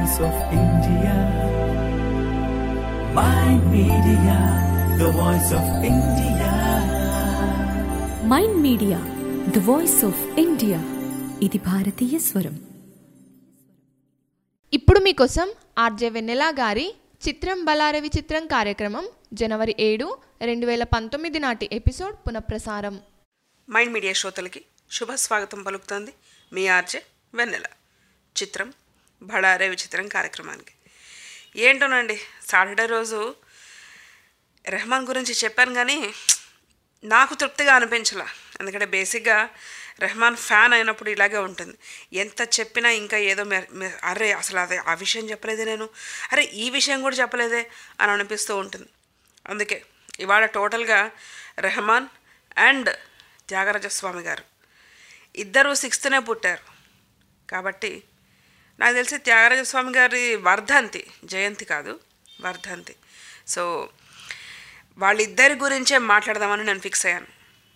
voice of India. Mind Media, the voice of India. Mind media the voice of India. ఇది భారతీయ స్వరం. ఇప్పుడు మీకోసం ఆర్జే వెన్నెల గారి చిత్రం బలార విచిత్రం కార్యక్రమం జనవరి 7, 2019 నాటి ఎపిసోడ్ పునఃప్రసారం. మైండ్ మీడియా శ్రోతలకి శుభస్వాగతం పలుకుతోంది మీ ఆర్జే వెన్నెల. చిత్రం బళారే విచిత్రం కార్యక్రమానికి. ఏంటోనండి, సాటర్డే రోజు రెహమాన్ గురించి చెప్పాను కానీ నాకు తృప్తిగా అనిపించలా. ఎందుకంటే బేసిక్గా రెహమాన్ ఫ్యాన్ అయినప్పుడు ఇలాగే ఉంటుంది. ఎంత చెప్పినా ఇంకా ఏదో అరే అసలు అదే ఆ విషయం చెప్పలేదే, నేను అరే ఈ విషయం కూడా చెప్పలేదే అని అనిపిస్తూ ఉంటుంది. అందుకే ఇవాళ టోటల్గా రెహమాన్ అండ్ త్యాగరాజస్వామి గారు ఇద్దరూ 6th పుట్టారు. కాబట్టి నాకు తెలిసి త్యాగరాజస్వామి గారి వర్ధంతి, జయంతి కాదు వర్ధంతి. సో వాళ్ళిద్దరి గురించే మాట్లాడదామని నేను ఫిక్స్ అయ్యాను.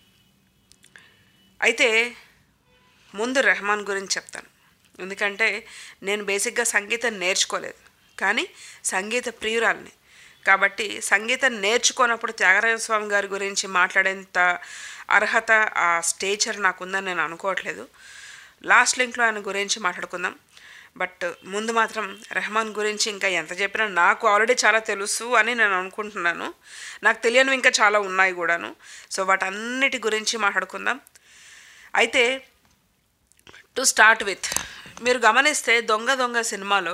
అయితే ముందు రెహమాన్ గురించి చెప్తాను. ఎందుకంటే నేను బేసిక్గా సంగీతం నేర్చుకోలేదు, కానీ సంగీత ప్రియురాల్ని. కాబట్టి సంగీతం నేర్చుకోనప్పుడు త్యాగరాజస్వామి గారి గురించి మాట్లాడేంత అర్హత, ఆ స్టేచర్ నాకుందని నేను అనుకోవట్లేదు. లాస్ట్ లింక్లో ఆయన గురించి మాట్లాడుకుందాం. బట్ ముందు మాత్రం రెహమాన్ గురించి ఇంకా ఎంత చెప్పినా నాకు ఆల్రెడీ చాలా తెలుసు అని నేను అనుకుంటున్నాను. నాకు తెలియనివి ఇంకా చాలా ఉన్నాయి కూడాను. సో వాటన్నిటి గురించి మాట్లాడుకుందాం. అయితే టు స్టార్ట్ విత్, మీరు గమనిస్తే దొంగ దొంగ సినిమాలో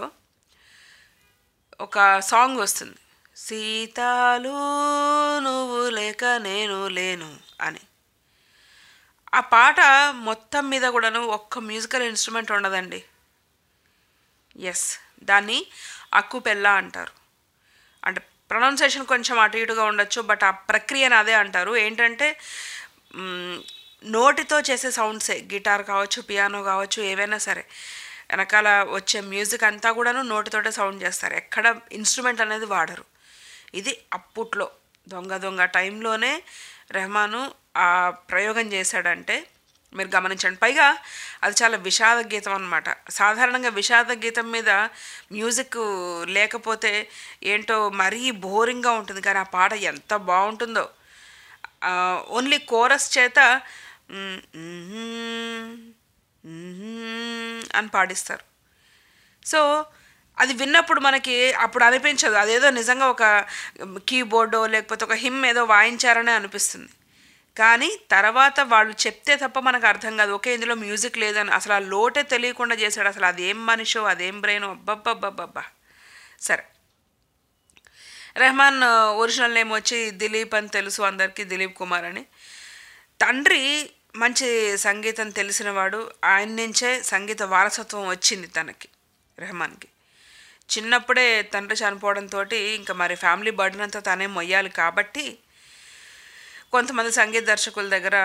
ఒక సాంగ్ వస్తుంది, సీతాలు నువ్వు లేక నేను లేను అని. ఆ పాట మొత్తం మీద కూడాను ఒక్క మ్యూజికల్ ఇన్స్ట్రుమెంట్ ఉండదండి. ఎస్, దాన్ని అక్కుపెల్ల అంటారు. అంటే ప్రొనౌన్సియేషన్ కొంచెం అటు ఇటుగా ఉండొచ్చు, బట్ ఆ ప్రక్రియను అదే అంటారు. ఏంటంటే నోటితో చేసే సౌండ్సే, గిటార్ కావచ్చు, పియానో కావచ్చు, ఏవైనా సరే వెనకాల వచ్చే మ్యూజిక్ అంతా కూడాను నోటితోటే సౌండ్ చేస్తారు. ఎక్కడ ఇన్స్ట్రుమెంట్ అనేది వాడరు. ఇది అప్పట్లో దొంగ దొంగ టైంలోనే రెహమాను ఆ ప్రయోగం చేశాడంటే మీరు గమనించండి. పైగా అది చాలా విషాద గీతం అనమాట. సాధారణంగా విషాద గీతం మీద మ్యూజిక్ లేకపోతే ఏంటో మరీ బోరింగ్గా ఉంటుంది, కానీ ఆ పాట ఎంత బాగుంటుందో. ఓన్లీ కోరస్ చేత అని పాడిస్తారు. సో అది విన్నప్పుడు మనకి అప్పుడు అనిపించదు అదేదో నిజంగా ఒక కీబోర్డో లేకపోతే ఒక హిమ్ ఏదో వాయించారనే అనిపిస్తుంది. కానీ తర్వాత వాళ్ళు చెప్తే తప్ప మనకు అర్థం కాదు, ఓకే ఇందులో మ్యూజిక్ లేదని. అసలు ఆ లోటే తెలియకుండా చేశాడు. అసలు అదేం మనిషో అదేం బ్రెయినో, అబ్బబ్బబ్బబ్బబ్బా. సరే, రెహమాన్ ఒరిజినల్ నేమ్ వచ్చి దిలీప్ అని తెలుసు అందరికీ, దిలీప్ కుమార్ అని. తండ్రి మంచి సంగీతం తెలిసినవాడు, ఆయన నుంచే సంగీత వారసత్వం వచ్చింది తనకి, రెహమాన్కి. చిన్నప్పుడే తండ్రి చనిపోవడంతో ఇంకా మరి ఫ్యామిలీ బర్డెన్ అంతా తనే మొయ్యాలి. కాబట్టి కొంతమంది సంగీత దర్శకుల దగ్గర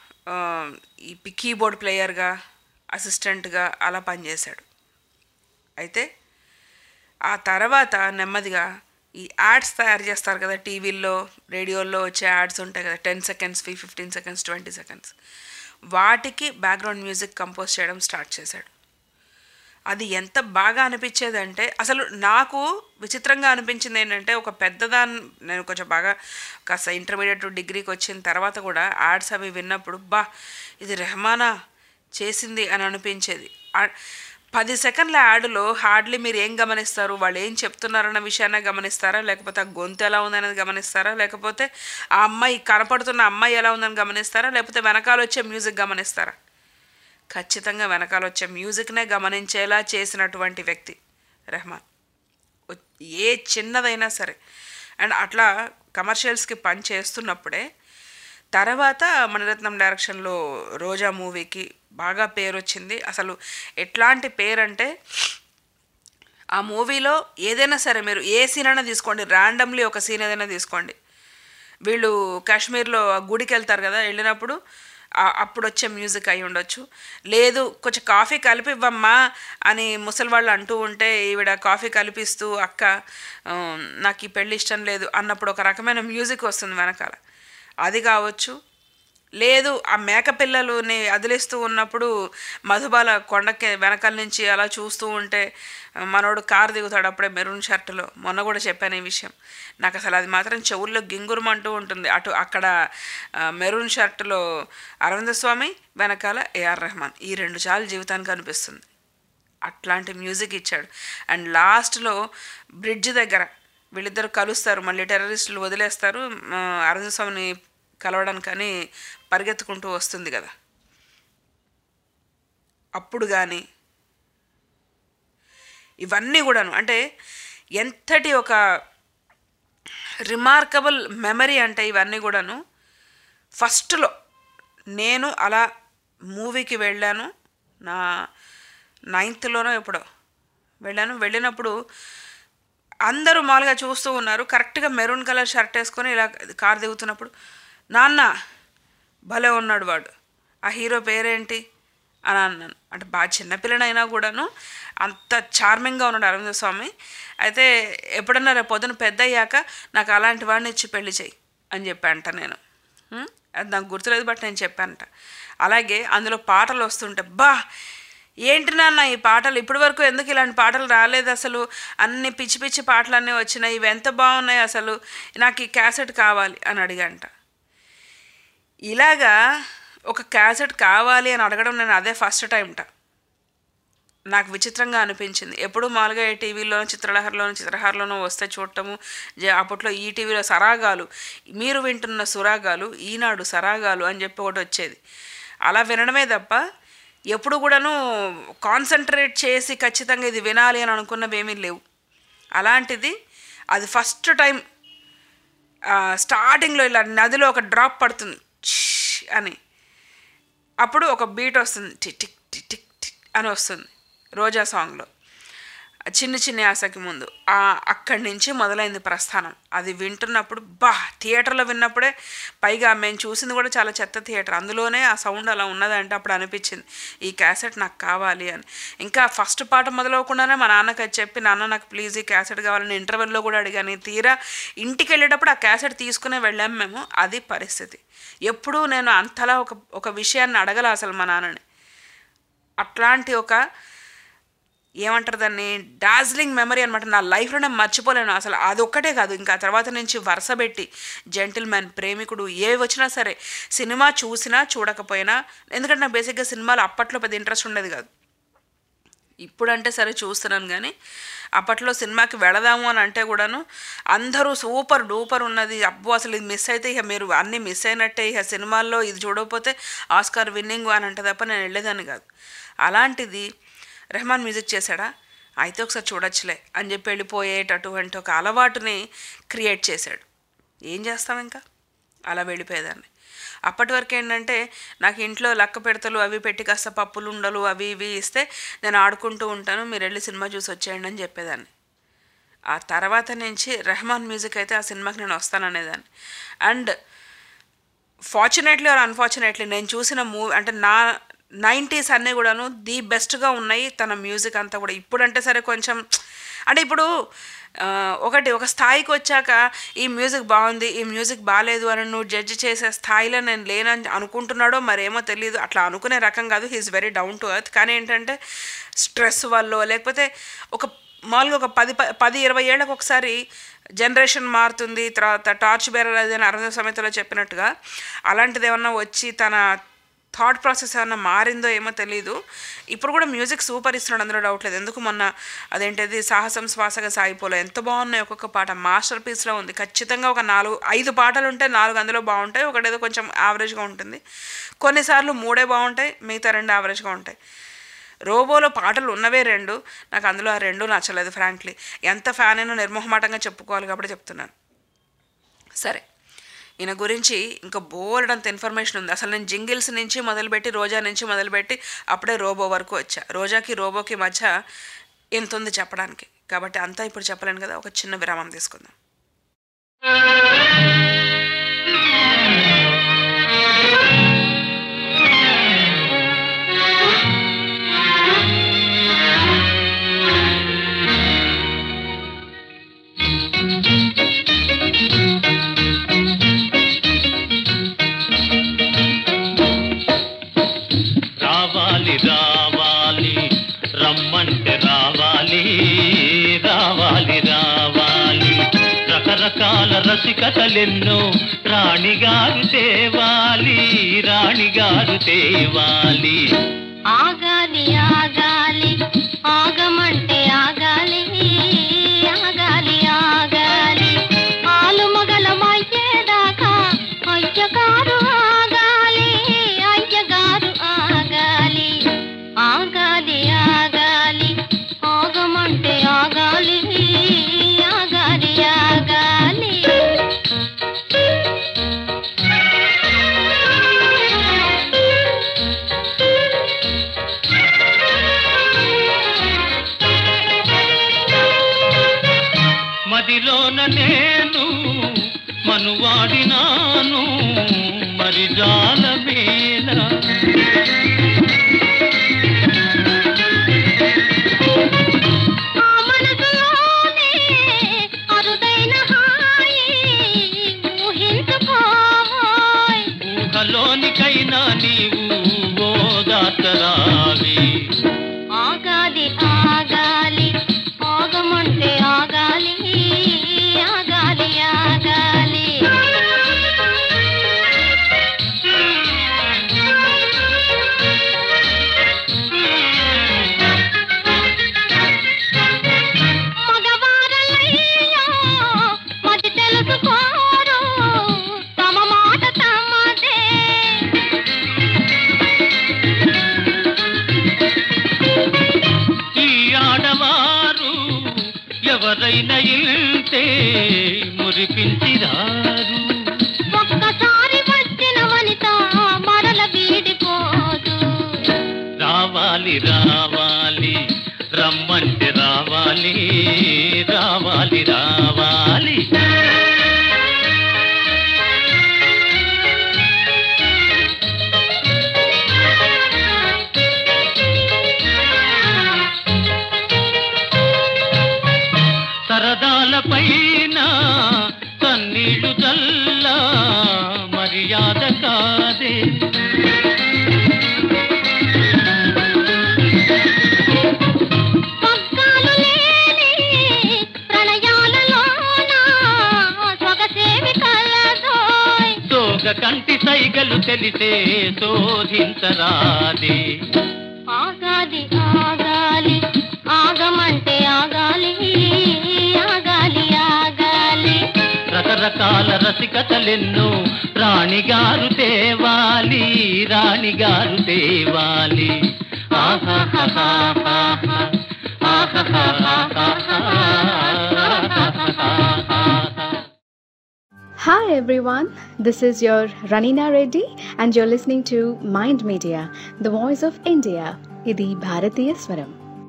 ఈ కీబోర్డ్ ప్లేయర్గా, అసిస్టెంట్గా అలా పనిచేశాడు. అయితే ఆ తర్వాత నెమ్మదిగా ఈ యాడ్స్ తయారు చేస్తారు కదా, టీవీల్లో రేడియోల్లో వచ్చే యాడ్స్ ఉంటాయి కదా, 10 seconds, 15 seconds, 20 seconds, వాటికి బ్యాక్గ్రౌండ్ మ్యూజిక్ కంపోజ్ చేయడం స్టార్ట్ చేశాడు. అది ఎంత బాగా అనిపించేదంటే, అసలు నాకు విచిత్రంగా అనిపించింది ఏంటంటే, ఒక పెద్దదాన్ని నేను కొంచెం బాగా కాస్త ఇంటర్మీడియట్ డిగ్రీకి వచ్చిన తర్వాత కూడా యాడ్స్ అవి విన్నప్పుడు ఇది రెహమానా చేసింది అని అనిపించేది. 10 సెకండ్ల యాడ్లో హార్డ్లీ మీరు ఏం గమనిస్తారు, వాళ్ళు ఏం చెప్తున్నారన్న విషయాన్ని గమనిస్తారా, లేకపోతే ఆ గొంతు ఎలా ఉందనేది గమనిస్తారా, లేకపోతే ఆ అమ్మాయి కనపడుతున్న అమ్మాయి ఎలా ఉందని గమనిస్తారా, లేకపోతే వెనకాల వచ్చే మ్యూజిక్ గమనిస్తారా? ఖచ్చితంగా వెనకాల వచ్చే మ్యూజిక్నే గమనించేలా చేసినటువంటి వ్యక్తి రెహమాన్, ఏ చిన్నదైనా సరే. అండ్ అట్లా కమర్షియల్స్కి పని చేస్తున్నప్పుడే తర్వాత మణిరత్నం డైరెక్షన్లో రోజా మూవీకి బాగా పేరు వచ్చింది. అసలు ఎట్లాంటి పేరు అంటే, ఆ మూవీలో ఏదైనా సరే మీరు ఏ సీన్ అయినా తీసుకోండి, ర్యాండమ్లీ ఒక సీన్ ఏదైనా తీసుకోండి, వీళ్ళు కాశ్మీర్లో గుడికి వెళ్తారు కదా, వెళ్ళినప్పుడు అప్పుడు వచ్చే మ్యూజిక్ అయి ఉండొచ్చు. లేదు కొంచెం కాఫీ కలిపి ఇవ్వమ్మా అని ముసలి వాళ్ళు అంటూ ఉంటే ఈవిడ కాఫీ కలిపిస్తూ అక్క నాకు ఈ పెళ్ళి ఇష్టం లేదు అన్నప్పుడు ఒక రకమైన మ్యూజిక్ వస్తుంది వెనకాల, అది కావచ్చు. లేదు ఆ మేకపిల్లలుని అదిలిస్తూ ఉన్నప్పుడు మధుబాల కొండకి వెనకాల నుంచి అలా చూస్తూ ఉంటే మనోడు కారు దిగుతాడు అప్పుడే మెరూన్ షర్టులో. మొన్న కూడా చెప్పాను ఈ విషయం. నాకు అసలు అది మాత్రం చెవుల్లో గింగురమంటూ ఉంటుంది. అక్కడ మెరూన్ షర్టులో అరవింద స్వామి, వెనకాల ఏఆర్ రెహమాన్, ఈ రెండు చాలు జీవితానికి అనిపిస్తుంది. అట్లాంటి మ్యూజిక్ ఇచ్చాడు. అండ్ లాస్ట్లో బ్రిడ్జ్ దగ్గర వీళ్ళిద్దరు కలుస్తారు, మళ్ళీ టెర్రరిస్టులు వదిలేస్తారు, అరవింద స్వామిని కలవడానికని పరిగెత్తుకుంటూ వస్తుంది కదా, అప్పుడు కానీ ఇవన్నీ కూడాను అంటే ఎంతటి ఒక రిమార్కబుల్ మెమరీ అంటే ఇవన్నీ కూడాను. ఫస్ట్లో నేను అలా మూవీకి వెళ్ళాను, నా 9th ఎప్పుడో వెళ్ళినప్పుడు అందరూ మామూలుగా చూస్తూ ఉన్నారు. కరెక్ట్గా మెరూన్ కలర్ షర్ట్ వేసుకొని ఇలా కారు దిగుతున్నప్పుడు, నాన్న భలే ఉన్నాడు వాడు, ఆ హీరో పేరేంటి అని అన్నాను. అంటే బాగా చిన్నపిల్లనైనా కూడాను అంత చార్మింగ్గా ఉన్నాడు అరవింద స్వామి. అయితే ఎప్పుడన్నా రేపు పొద్దున పెద్ద అయ్యాక నాకు అలాంటి వాడిని ఇచ్చి పెళ్లి చేయి అని చెప్పానంట నేను. అది నాకు గుర్తులేదు, బట్ నేను చెప్పానంట. అలాగే అందులో పాటలు వస్తుంటే, బా ఏంటి నాన్న ఈ పాటలు, ఇప్పటి వరకు ఎందుకు ఇలాంటి పాటలు రాలేదు అసలు, అన్ని పిచ్చి పిచ్చి పాటలు అన్నీ వచ్చినాయి, ఇవి ఎంత బాగున్నాయి అసలు, నాకు ఈ క్యాసెట్ కావాలి అని అడిగంట. ఇలాగా ఒక క్యాసెట్ కావాలి అని అడగడం నేను అదే ఫస్ట్ టైంట. నాకు విచిత్రంగా అనిపించింది. ఎప్పుడు మామూలుగా టీవీలోనో చిత్రహారలోనో వస్తే చూడటము, అప్పట్లో ఈ టీవీలో సరాగాలు, మీరు వింటున్న సురాగాలు, ఈనాడు సరాగాలు అని చెప్పి ఒకటి వచ్చేది. అలా వినడమే తప్ప ఎప్పుడు కూడాను కాన్సన్ట్రేట్ చేసి ఖచ్చితంగా ఇది వినాలి అని అనుకున్నవి ఏమీ లేవు. అలాంటిది అది ఫస్ట్ టైం స్టార్టింగ్లో ఇలా నదిలో ఒక డ్రాప్ పడుతుంది అని, అప్పుడు ఒక బీట్ వస్తుంది, tick tick tick tick tick అని వస్తుంది రోజా సాంగ్లో, చిన్ని చిన్ని ఆశకి ముందు. అక్కడి నుంచి మొదలైంది ప్రస్థానం. అది వింటున్నప్పుడు థియేటర్లో విన్నప్పుడే, పైగా మేము చూసింది కూడా చాలా చెత్త థియేటర్, అందులోనే ఆ సౌండ్ అలా ఉన్నదంటే అప్పుడు అనిపించింది ఈ క్యాసెట్ నాకు కావాలి అని. ఇంకా ఫస్ట్ పాట మొదలవకుండానే మా నాన్నకి అది చెప్పి, నాన్న నాకు ప్లీజ్ ఈ క్యాసెట్ కావాలని ఇంటర్వెల్లో కూడా అడిగాను. తీరా ఇంటికి వెళ్ళేటప్పుడు ఆ క్యాసెట్ తీసుకునే వెళ్ళాము మేము. అది పరిస్థితి. ఎప్పుడూ నేను అంతలా ఒక విషయాన్ని అడగల అసలు మా నాన్నని. అట్లాంటి ఒక ఏమంటారు దాన్ని, డార్జిలింగ్ మెమరీ అనమాట. నా లైఫ్లో నేను మర్చిపోలేను అసలు. అదొక్కటే కాదు, ఇంకా తర్వాత నుంచి వరుస పెట్టి జెంటిల్మెన్, ప్రేమికుడు, ఏవి వచ్చినా సరే సినిమా చూసినా చూడకపోయినా, ఎందుకంటే నాకు బేసిక్గా సినిమాలు అప్పట్లో పెద్ద ఇంట్రెస్ట్ ఉండేది కాదు. ఇప్పుడంటే సరే చూస్తున్నాను, కానీ అప్పట్లో సినిమాకి వెళదాము అని అంటే కూడాను అందరూ సూపర్ డూపర్ ఉన్నది, అబ్బో అసలు ఇది మిస్ అయితే ఇక మీరు అన్నీ మిస్ అయినట్టే, ఇక సినిమాల్లో ఇది చూడకపోతే ఆస్కార్ విన్నింగ్ అని అంటే తప్ప నేను వెళ్ళేదాన్ని కాదు. అలాంటిది రెహమాన్ మ్యూజిక్ చేశాడా, అయితే ఒకసారి చూడొచ్చులే అని చెప్పి వెళ్ళిపోయేటటువంటి ఒక అలవాటుని క్రియేట్ చేశాడు. ఏం చేస్తాం, ఇంకా అలా వెళ్ళిపోయేదాన్ని. అప్పటి వరకు ఏంటంటే నాకు ఇంట్లో లక్క పెడతలు అవి పెట్టి కాస్త పప్పులు ఉండలు అవి ఇవి ఇస్తే నేను ఆడుకుంటూ ఉంటాను, మీరు వెళ్ళి సినిమా చూసి వచ్చేయండి అని చెప్పేదాన్ని. ఆ తర్వాత నుంచి రెహమాన్ మ్యూజిక్ అయితే ఆ సినిమాకి నేను వస్తాననేదాన్ని. అండ్ ఫార్చునేట్లీ ఆర్ అన్ఫార్చునేట్లీ నేను చూసిన మూవీ అంటే నా 90s అన్నీ కూడాను ది బెస్ట్గా ఉన్నాయి తన మ్యూజిక్ అంతా కూడా. ఇప్పుడంటే సరే కొంచెం అంటే ఇప్పుడు ఒక స్థాయికి వచ్చాక ఈ మ్యూజిక్ బాగుంది, ఈ మ్యూజిక్ బాగాలేదు అని నువ్వు జడ్జి చేసే స్థాయిలో నేను లేనని అనుకుంటున్నాడో మరేమో తెలియదు. అట్లా అనుకునే రకం కాదు, he's very down to earth. కానీ ఏంటంటే స్ట్రెస్ వల్ల లేకపోతే ఒక మామూలుగా ఒక 10-20 ఏళ్ళకి ఒకసారి జనరేషన్ మారుతుంది. తర్వాత టార్చ్ బేరర్ అది అని అరవింద సమేతలో చెప్పినట్టుగా అలాంటిది ఏమన్నా వచ్చి తన థాట్ ప్రాసెస్ ఏమన్నా మారిందో ఏమో తెలీదు. ఇప్పుడు కూడా మ్యూజిక్ సూపర్ ఇస్తున్నాడు, అందులో డౌట్ లేదు. ఎందుకు మొన్న అదేంటిది సాహసం శ్వాసగా సాగిపోలే ఎంత బాగున్నాయి, ఒక్కొక్క పాట మాస్టర్ పీస్లో ఉంది. ఖచ్చితంగా ఒక 4-5 పాటలు ఉంటే 4 అందులో బాగుంటాయి, ఒకటేదో కొంచెం యావరేజ్గా ఉంటుంది. కొన్నిసార్లు 3 బాగుంటాయి, మిగతా 2 యావరేజ్గా ఉంటాయి. రోబోలో పాటలు ఉన్నవే 2, నాకు అందులో ఆ 2 నచ్చలేదు ఫ్రాంక్లీ. ఎంత ఫ్యాన్ అయినా నిర్మోహమాటంగా చెప్పుకోవాలి కాబట్టి చెప్తున్నాను. సరే, ఈయన గురించి ఇంకా బోల్డంత ఇన్ఫర్మేషన్ ఉంది. అసలు నేను జింగిల్స్ నుంచి మొదలుపెట్టి రోజా నుంచి మొదలుపెట్టి అప్పుడే రోబో వరకు వచ్చా. రోజాకి రోబోకి మధ్య ఎంత ఉంది చెప్పడానికి, కాబట్టి అంతా ఇప్పుడు చెప్పలేను కదా. ఒక చిన్న విరామం తీసుకుందాం. రకరకాల రసికతలెన్నో రాణిగారు తేవాలి, రాణిగారు తేవాలి. ఆగాలి ఆగాలి ఆగమంటే ఆగాలి, ఆగాలి ఆగాలి ఆలు మగలమయ్యేదాకా అయ్యగారు ఆగాలి, అయ్యగారు ఆగాలి. ఆగాలి ఆగాలి ఆగమంటే ఆగాలి, ఆగాలి ఆగాలి. మదిలోన నేను మనువాడినాను మరి జాలమేల. ఊహలోనికైనా నీవు ఓదాతరావి. ఆగాలి ఆగాలి ఆగమంటే ఆగాలి, ఆగాలి ఆగాలి. మగవారలయ్యో మది తెలుసుకోరు, తమ మాట తమదే. ఈ ఆడవారు ఎవరైనా ఇంతే మురిపించిరారు. ఒక్కసారి వచ్చిన వనిత మరల వీడిపోదు. రావాలి రావాలి రమ్మంటే రావాలి, రావాలి రావాలి. సరదాల పైన కన్నీళ్లు జల్ల మర్యాద కాదే. పగ్గాలు లేని ప్రణయాలలోన సొగసేవి కలదోయ్. సోగ కంటి సైగలు తెలిసే శోధించరాదే. ఆగాలి ఆగాలి ఆగమంటే ఆగాలి, ఆగాలి ఆగాలి. రకరకాల రసికతలెన్నో రాణిగారు తేవాలి, రాణిగారు తేవాలి. Hi everyone, this is your Ranina Reddy and you're listening to Mind Media, the voice of India. ఇది భారతీయ స్వరం.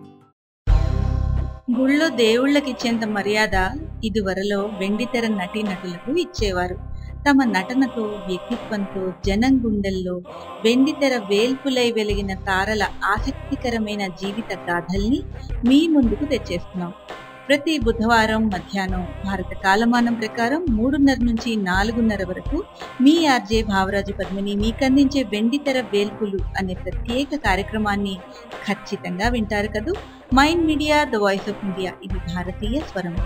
గుళ్ళో దేవుళ్ళకిచ్చేంత మర్యాద ఇదివరలో వెండితెర నటీనటులకు ఇచ్చేవారు. తమ నటనతో, వ్యక్తిత్వంతో జనం గుండెల్లో వెండితెర వేల్పులై వెలిగిన తారల ఆసక్తికరమైన జీవిత గాథల్ని మీ ముందుకు తెచ్చేస్తున్నాం. ప్రతి బుధవారం మధ్యాహ్నం భారత కాలమానం ప్రకారం 3:30 నుంచి 4:30 వరకు మీ ఆర్జే భావరాజు పద్మిని మీకందించే వెండితెర వేల్పులు అనే ప్రత్యేక కార్యక్రమాన్ని ఖచ్చితంగా వింటారు కదూ. Mind media, the voice of India, ఇది భారతీయ స్వరం.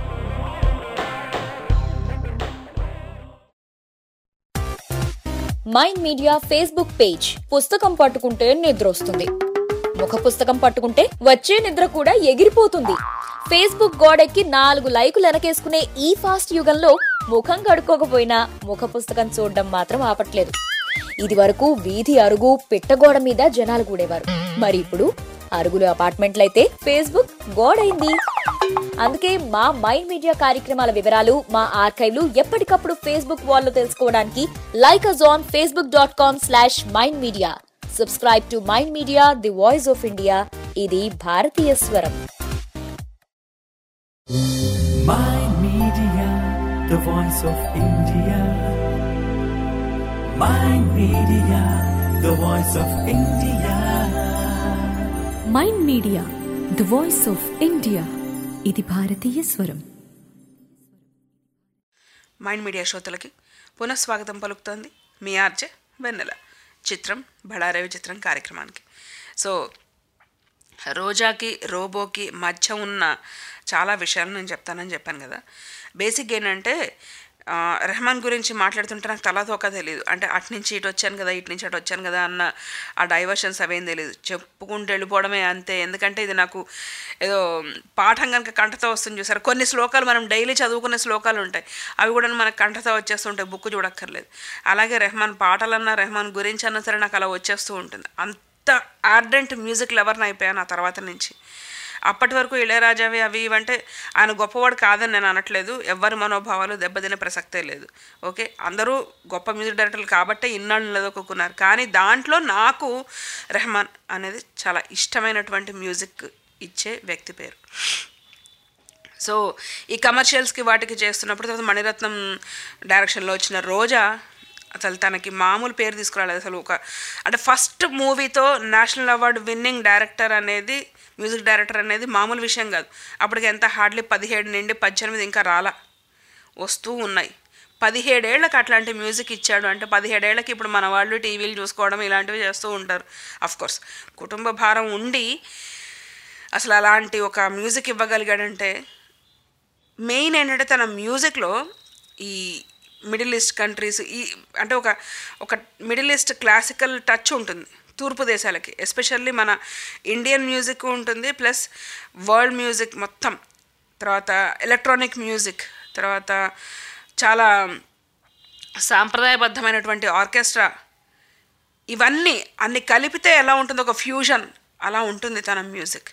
Mind Media Facebook page. పుస్తకం పట్టుకుంటే నిద్రొస్తుంది, ముఖ పుస్తకం పట్టుకుంటే వచ్చే నిద్ర కూడా ఎగిరిపోతుంది. ఫేస్బుక్ గోడెక్కి 4 లైకులు వెనకేసుకునే ఈ ఫాస్ట్ యుగంలో ముఖం కడుక్కోకపోయినా ముఖ పుస్తకం చూడడం మాత్రం ఆపట్లేదు. ఇది వరకు వీధి అరుగు పిట్టగోడ మీద జనాలు కూడేవారు, మరి ఇప్పుడు అరుగులు అపార్ట్మెంట్లయితే ఫేస్బుక్ గోడైంది. అందుకే మా మైండ్ మీడియా కార్యక్రమాల వివరాలు, మా ఆర్కైవ్లు ఎప్పటికప్పుడు ఫేస్బుక్ వాల్లో తెలుసుకోవడానికి like us on facebook.com/mindmedia. Subscribe to Mind Media, the voice of India. ఇది భారతీయ స్వరం. Mind Media, the voice of India. Mind Media, the voice of India. Mind media, the voice of India. ఇది భారతీయ స్వరం. Mind media శ్రోతలకి పునఃస్వాగతం పలుకుతోంది మీ RJ వెన్నెల. చిత్రం బళారవి చిత్రం కార్యక్రమానికి. సో రోజాకి రోబోకి మధ్య ఉన్న చాలా విషయాలు నేను చెప్తానని చెప్పాను కదా. బేసిక్ ఏంటంటే రెహమాన్ గురించి మాట్లాడుతుంటే నాకు తలాతోక తెలియదు. అంటే అటు నుంచి ఇటు వచ్చాను కదా, ఇటు నుంచి అటు వచ్చాను కదా అన్న ఆ డైవర్షన్స్ అవేం తెలియదు. చెప్పుకుంటూ వెళ్ళిపోవడమే అంతే. ఎందుకంటే ఇది నాకు ఏదో పాఠం కనుక కంఠతో వస్తుంది చూసారు. కొన్ని శ్లోకాలు మనం డైలీ చదువుకునే శ్లోకాలు ఉంటాయి, అవి కూడా మనకు కంఠతో వచ్చేస్తుంటాయి, బుక్ చూడక్కర్లేదు. అలాగే రెహమాన్ పాటలన్నా రెహమాన్ గురించి అన్నా సరే నాకు అలా వచ్చేస్తూ ఉంటుంది. అంత ఆర్డెంట్ మ్యూజిక్ లవర్ని అయిపోయాను ఆ తర్వాత నుంచి. అప్పటి వరకు ఇళయరాజావి అవి ఇవంటే ఆయన గొప్పవాడు కాదని నేను అనట్లేదు, ఎవరి మనోభావాలు దెబ్బతినే ప్రసక్తే లేదు. ఓకే, అందరూ గొప్ప మ్యూజిక్ డైరెక్టర్లు కాబట్టే ఇన్నాళ్ళు నిలదొక్కున్నారు. కానీ దాంట్లో నాకు రెహమాన్ అనేది చాలా ఇష్టమైనటువంటి మ్యూజిక్ ఇచ్చే వ్యక్తి పేరు. సో ఈ కమర్షియల్స్కి వాటికి చేస్తున్నప్పుడు తర్వాత మణిరత్నం డైరెక్షన్లో వచ్చిన రోజా అసలు తనకి మామూలు పేరు తీసుకురాలేదు. అసలు అంటే ఫస్ట్ మూవీతో నేషనల్ అవార్డు విన్నింగ్ డైరెక్టర్ అనేది, మ్యూజిక్ డైరెక్టర్ అనేది మామూలు విషయం కాదు. అప్పటికి ఎంత హార్డ్లీ 17 నుండి 18 ఇంకా రాలా, వస్తూ ఉన్నాయి. 17 ఏళ్ళకి అట్లాంటి మ్యూజిక్ ఇచ్చాడు అంటే 17 ఏళ్ళకి ఇప్పుడు మన వాళ్ళు టీవీలు చూసుకోవడం ఇలాంటివి చేస్తూ ఉంటారు. అఫ్కోర్స్ కుటుంబ భారం ఉండి అసలు అలాంటి ఒక మ్యూజిక్ ఇవ్వగలిగాడంటే మెయిన్ ఏంటంటే తన మ్యూజిక్లో ఈ మిడిల్ ఈస్ట్ కంట్రీస్ ఈ అంటే ఒక మిడిల్ ఈస్ట్ క్లాసికల్ టచ్ ఉంటుంది తూర్పు దేశాలకి. ఎస్పెషల్లీ మన ఇండియన్ మ్యూజిక్ ఉంటుంది, ప్లస్ వరల్డ్ మ్యూజిక్ మొత్తం, తర్వాత ఎలక్ట్రానిక్ మ్యూజిక్, తర్వాత చాలా సాంప్రదాయబద్ధమైనటువంటి ఆర్కెస్ట్రా, ఇవన్నీ అన్ని కలిపితే ఎలా ఉంటుందో ఒక ఫ్యూజన్ అలా ఉంటుంది తన మ్యూజిక్.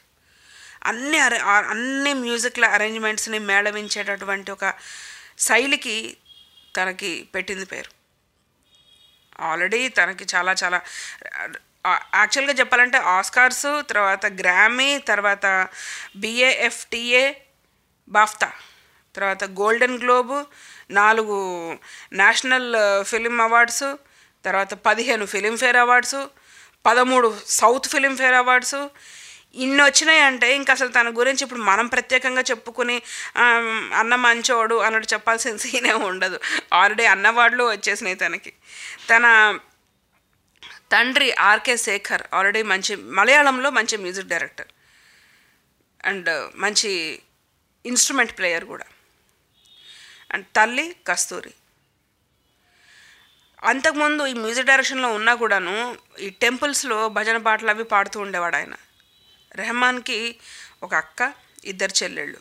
అన్ని మ్యూజిక్ల అరేంజ్మెంట్స్ని మేళవించేటటువంటి ఒక శైలికి తనకి పెట్టింది పేరు. ఆల్రెడీ తనకి చాలా చాలా యాక్చువల్గా చెప్పాలంటే ఆస్కార్స్, తర్వాత గ్రామీ, తర్వాత BAFTA, బాఫ్తా, తర్వాత Golden Globe, 4 national film awards, తర్వాత 15 Filmfare awards, 13 south Filmfare awards, ఇన్ని వచ్చినాయంటే ఇంకా అసలు తన గురించి ఇప్పుడు మనం ప్రత్యేకంగా చెప్పుకుని అన్న మంచోడు అన్నట్టు చెప్పాల్సిన సీనే ఉండదు. ఆల్రెడీ అన్నవార్డులు వచ్చేసినాయి తనకి. తన తండ్రి ఆర్కే శేఖర్ ఆల్రెడీ మంచి మలయాళంలో మంచి మ్యూజిక్ డైరెక్టర్ అండ్ మంచి ఇన్స్ట్రుమెంట్ ప్లేయర్ కూడా. అండ్ తల్లి కస్తూరి. అంతకుముందు ఈ మ్యూజిక్ డైరెక్షన్లో ఉన్నా కూడాను ఈ టెంపుల్స్లో భజన పాటలు అవి పాడుతూ ఉండేవాడు ఆయన. రెహమాన్కి ఒక అక్క, 2 చెల్లెళ్ళు.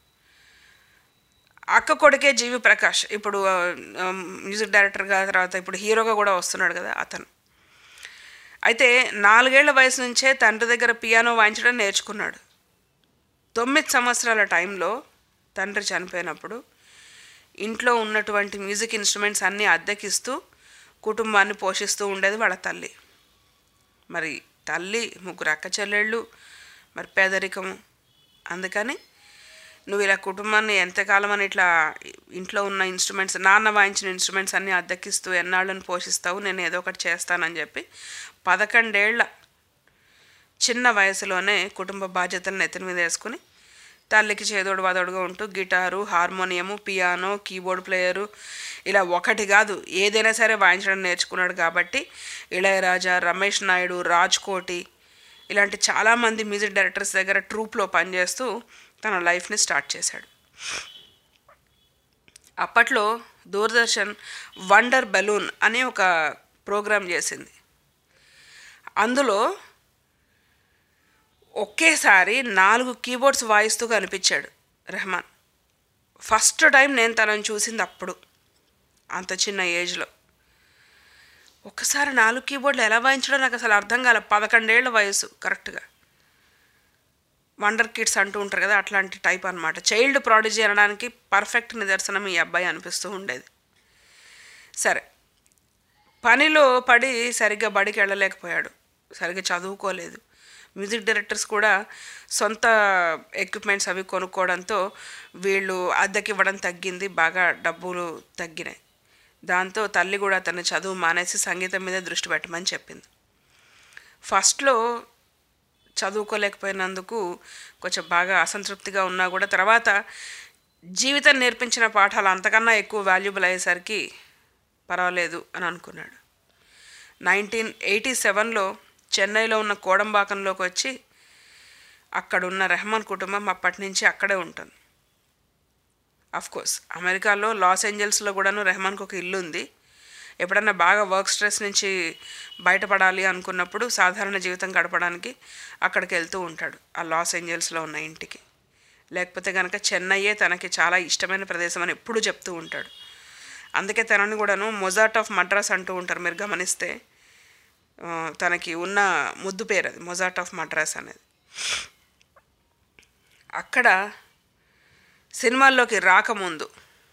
అక్క కొడుకే జీవి ప్రకాష్, ఇప్పుడు మ్యూజిక్ డైరెక్టర్గా తర్వాత ఇప్పుడు హీరోగా కూడా వస్తున్నాడు కదా అతను. అయితే 4 ఏళ్ల వయసు నుంచే తండ్రి దగ్గర పియానో వాయించడం నేర్చుకున్నాడు. 9 సంవత్సరాల టైంలో తండ్రి చనిపోయినప్పుడు ఇంట్లో ఉన్నటువంటి మ్యూజిక్ ఇన్స్ట్రుమెంట్స్ అన్నీ అద్దెకిస్తూ కుటుంబాన్ని పోషిస్తూ ఉండేది వాళ్ళ తల్లి. మరి తల్లి, 3 అక్క చెల్లెళ్ళు, మరి పేదరికము. అందుకని నువ్వు ఇలా కుటుంబాన్ని ఎంతకాలం అని ఇట్లా ఇంట్లో ఉన్న ఇన్స్ట్రుమెంట్స్, నాన్న వాయించిన ఇన్స్ట్రుమెంట్స్ అన్నీ అద్దెకిస్తూ ఎన్నాళ్ళని పోషిస్తావు, నేను ఏదో ఒకటి చేస్తానని చెప్పి 11 ఏళ్ల చిన్న వయసులోనే కుటుంబ బాధ్యతలను నెత్తిన మీద వేసుకుని తల్లికి చేదోడు వాదోడుగా ఉంటూ guitar, harmonium, piano, keyboard player ఇలా ఒకటి కాదు ఏదైనా సరే వాయించడం నేర్చుకున్నాడు. కాబట్టి ఇళయరాజా, రమేష్ నాయుడు, రాజ్ కోటి ఇలాంటి చాలామంది మ్యూజిక్ డైరెక్టర్స్ దగ్గర ట్రూప్లో పనిచేస్తూ తన లైఫ్ని స్టార్ట్ చేశాడు. అప్పట్లో దూరదర్శన్ వండర్ బలూన్ అనే ఒక ప్రోగ్రాం చేసింది. అందులో ఒకేసారి 4 కీబోర్డ్స్ వాయిస్తూ కనిపించాడు రెహమాన్. ఫస్ట్ టైం నేను తనని చూసింది అప్పుడు, అంత చిన్న ఏజ్లో. ఒక్కసారి 4 కీబోర్డులు ఎలా వాయించడం నాకు అసలు అర్థం కాలే. 11 ఏళ్ల వయసు కరెక్ట్గా. వండర్ కిడ్స్ అంటూ ఉంటారు కదా, అట్లాంటి టైప్ అనమాట. చైల్డ్ ప్రాడిజీ అనడానికి పర్ఫెక్ట్ నిదర్శనం ఈ అబ్బాయి అనిపిస్తూ ఉండేది. సరే, పనిలో పడి సరిగ్గా బడికి వెళ్ళలేకపోయాడు, సరిగ్గా చదువుకోలేదు. మ్యూజిక్ డైరెక్టర్స్ కూడా సొంత ఎక్విప్మెంట్స్ అవి కొనుక్కోవడంతో వీళ్ళు అద్దెకి ఇవ్వడం తగ్గింది, బాగా డబ్బులు తగ్గినాయి. దాంతో తల్లి కూడా తన చదువు మానేసి సంగీతం మీద దృష్టి పెట్టమని చెప్పింది. ఫస్ట్లో చదువుకోలేకపోయినందుకు కొంచెం బాగా అసంతృప్తిగా ఉన్నా కూడా తర్వాత జీవితం నేర్పించిన పాఠాలు అంతకన్నా ఎక్కువ వాల్యుబుల్ అయ్యేసరికి పర్వాలేదు అని అనుకున్నాడు. 1987లో చెన్నైలో ఉన్న కోడంబాకంలోకి వచ్చి అక్కడున్న రెహమాన్ కుటుంబం అప్పటి నుంచి అక్కడే ఉంటుంది. కోర్స్ అమెరికాలో లాస్ ఏంజల్స్లో కూడాను రెహమాన్కి ఒక ఇల్లు ఉంది. ఎప్పుడన్నా బాగా వర్క్ స్ట్రెస్ నుంచి బయటపడాలి అనుకున్నప్పుడు సాధారణ జీవితం గడపడానికి అక్కడికి వెళ్తూ ఉంటాడు, ఆ లాస్ ఏంజల్స్లో ఉన్న ఇంటికి. లేకపోతే కనుక చెన్నయ్యే తనకి చాలా ఇష్టమైన ప్రదేశం అని ఎప్పుడూ చెప్తూ ఉంటాడు. అందుకే తనని కూడాను మొజార్ట్ ఆఫ్ మద్రాస్ అంటూ ఉంటారు. మీరు గమనిస్తే తనకి ఉన్న ముద్దు పేరు అది, మొజార్ట్ ఆఫ్ మద్రాస్ అనేది. అక్కడ సినిమాల్లోకి రాకముందు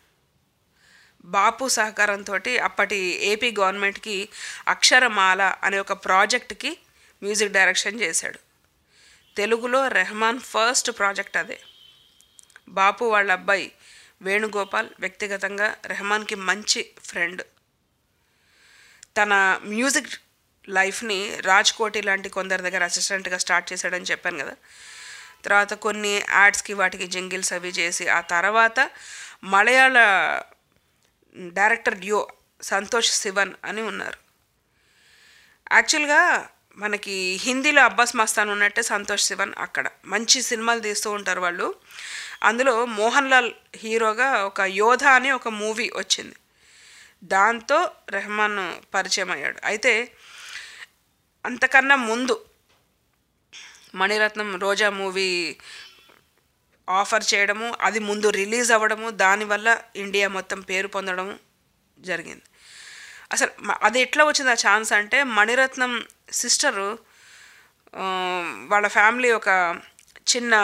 బాపు సహకారంతో అప్పటి ఏపీ గవర్నమెంట్కి అక్షరమాల అనే ఒక ప్రాజెక్ట్కి మ్యూజిక్ డైరెక్షన్ చేశాడు. తెలుగులో రెహమాన్ ఫస్ట్ ప్రాజెక్ట్ అదే. బాపు వాళ్ళ అబ్బాయి వేణుగోపాల్ వ్యక్తిగతంగా రెహమాన్కి మంచి ఫ్రెండ్. తన మ్యూజిక్ లైఫ్ని రాజ్ కోటి లాంటి కొందరి దగ్గర అసిస్టెంట్గా స్టార్ట్ చేశాడని చెప్పాను కదా. తర్వాత కొన్ని యాడ్స్కి వాటికి జింగిల్స్ అవి చేసి ఆ తర్వాత మలయాళ డైరెక్టర్ డ్యో సంతోష్ శివన్ అని ఉన్నారు. యాక్చువల్గా మనకి హిందీలో అబ్బాస్ మస్తాన్ ఉన్నట్టే సంతోష్ శివన్ అక్కడ మంచి సినిమాలు తీస్తూ ఉంటారు వాళ్ళు. అందులో మోహన్ లాల్ హీరోగా ఒక యోధ అని ఒక మూవీ వచ్చింది, దాంతో రెహమాన్ పరిచయం అయ్యాడు. అయితే అంతకన్నా ముందు మణిరత్నం రోజా మూవీ ఆఫర్ చేయడము, అది ముందు రిలీజ్ అవ్వడము, దానివల్ల ఇండియా మొత్తం పేరు పొందడము జరిగింది. అసలు అది ఎట్లా వచ్చింది ఆ ఛాన్స్ అంటే, మణిరత్నం సిస్టరు వాళ్ళ ఫ్యామిలీ ఒక చిన్న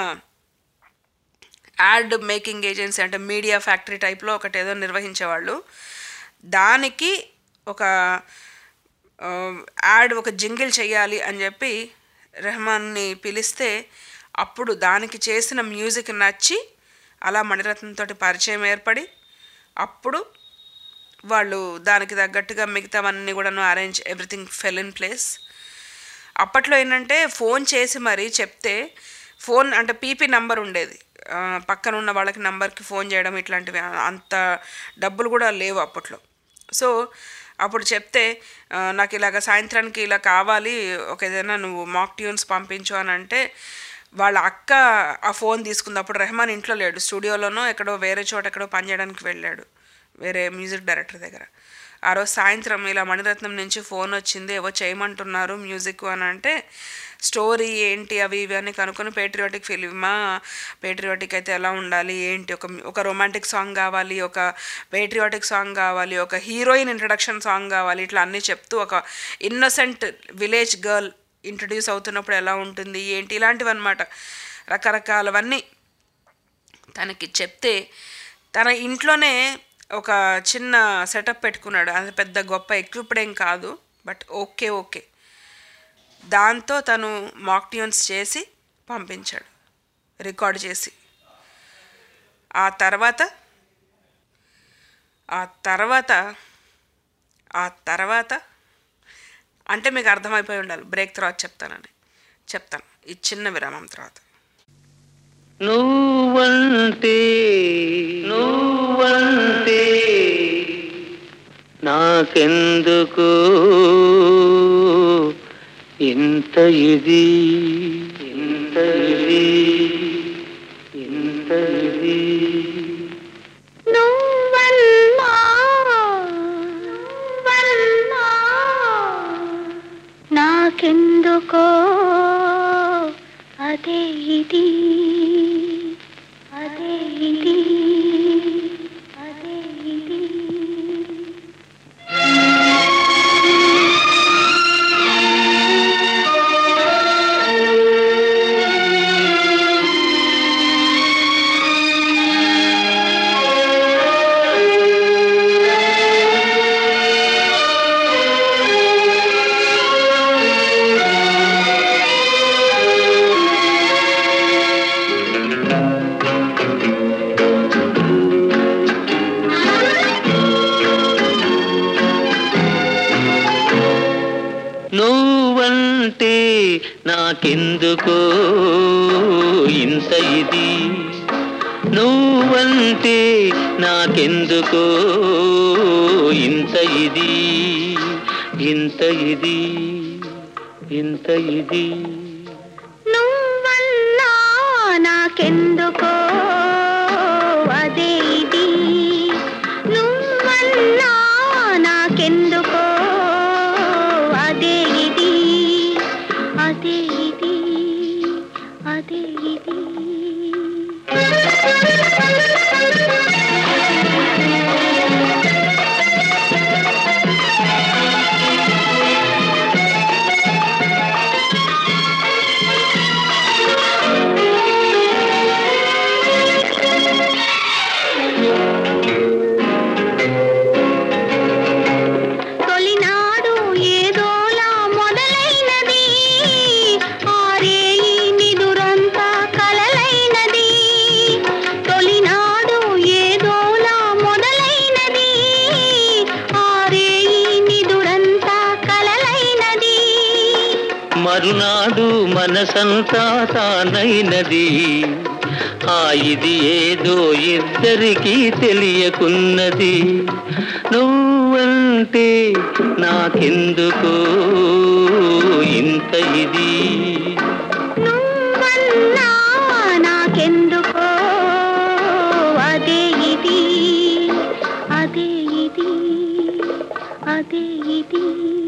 యాడ్ మేకింగ్ ఏజెన్సీ అంటే మీడియా ఫ్యాక్టరీ టైప్లో ఒకటి ఏదో నిర్వహించేవాళ్ళు. దానికి ఒక యాడ్ ఒక జింగిల్ చెయ్యాలి అని చెప్పి రెహమాన్ని పిలిస్తే అప్పుడు దానికి చేసిన మ్యూజిక్ నచ్చి అలా మణిరత్నంతో పరిచయం ఏర్పడి అప్పుడు వాళ్ళు దానికి తగ్గట్టుగా మిగతావన్నీ కూడాను arrange everything fell in place. అప్పట్లో ఏంటంటే ఫోన్ చేసి మరీ చెప్తే, ఫోన్ అంటే పీపీ నంబర్ ఉండేది, పక్కన ఉన్న వాళ్ళకి నంబర్కి ఫోన్ చేయడం, ఇట్లాంటివి అంత డబ్బులు కూడా లేవు అప్పట్లో. సో అప్పుడు చెప్తే నాకు ఇలాగ సాయంత్రానికి ఇలా కావాలి, ఒక ఏదైనా నువ్వు మాక్ ట్యూన్స్ పంపించు అని అంటే వాళ్ళ అక్క ఆ ఫోన్ తీసుకుంది. అప్పుడు రెహమాన్ ఇంట్లో లేడు, స్టూడియోలోనో ఎక్కడో వేరే చోట ఎక్కడో పనిచేయడానికి వెళ్ళాడు వేరే మ్యూజిక్ డైరెక్టర్ దగ్గర. ఆ రోజు సాయంత్రం ఇలా మణిరత్నం నుంచి ఫోన్ వచ్చింది, ఏవో చేయమంటున్నారు మ్యూజిక్ అని అంటే స్టోరీ ఏంటి అవి ఇవి అని కనుక్కొని పేట్రియాటిక్ ఫిలిమా, పేట్రియాటిక్ అయితే ఎలా ఉండాలి ఏంటి, ఒక రొమాంటిక్ సాంగ్ కావాలి, ఒక పేట్రియాటిక్ సాంగ్ కావాలి, ఒక హీరోయిన్ ఇంట్రడక్షన్ సాంగ్ కావాలి, ఇట్లా అన్నీ చెప్తూ ఒక ఇన్నోసెంట్ విలేజ్ గర్ల్ ఇంట్రడ్యూస్ అవుతున్నప్పుడు ఎలా ఉంటుంది ఏంటి ఇలాంటివి అన్నమాట. రకరకాలవన్నీ తనకి చెప్తే తన ఇంట్లోనే ఒక చిన్న సెటప్ పెట్టుకున్నాడు. అది పెద్ద గొప్ప ఎక్విప్డ్ ఏం కాదు, బట్ ఓకే దాంతో తను మాక్ ట్యూన్స్ చేసి పంపించాడు, రికార్డ్ చేసి. ఆ తర్వాత అంటే మీకు అర్థమైపోయి ఉండాలి, బ్రేక్ తర్వాత చెప్తాను ఈ చిన్న విరామం తర్వాత. నువ్వంటే నాకెందుకు ఇంత ఇది నువ్వన్నా నాకెందుకో అదే ఇది నాకెందుకో ఇంత ఇది, నువ్వంటే నాకెందుకో ఇంత ఇది నువ్వన్నా నాకెందుకో అదే ఇది నువ్వన్నా నాకెందుకో అదే ఇది అదే ఇది అదే ఇది మరునాడు మనసంతా తానైనది ఆ ఇది ఏదో ఇద్దరికీ తెలియకున్నది నువ్వంటే నాకెందుకో ఇంత ఇది నువ్వన్నా నాకెందుకో అదే ఇది అదే ఇది అదే ఇది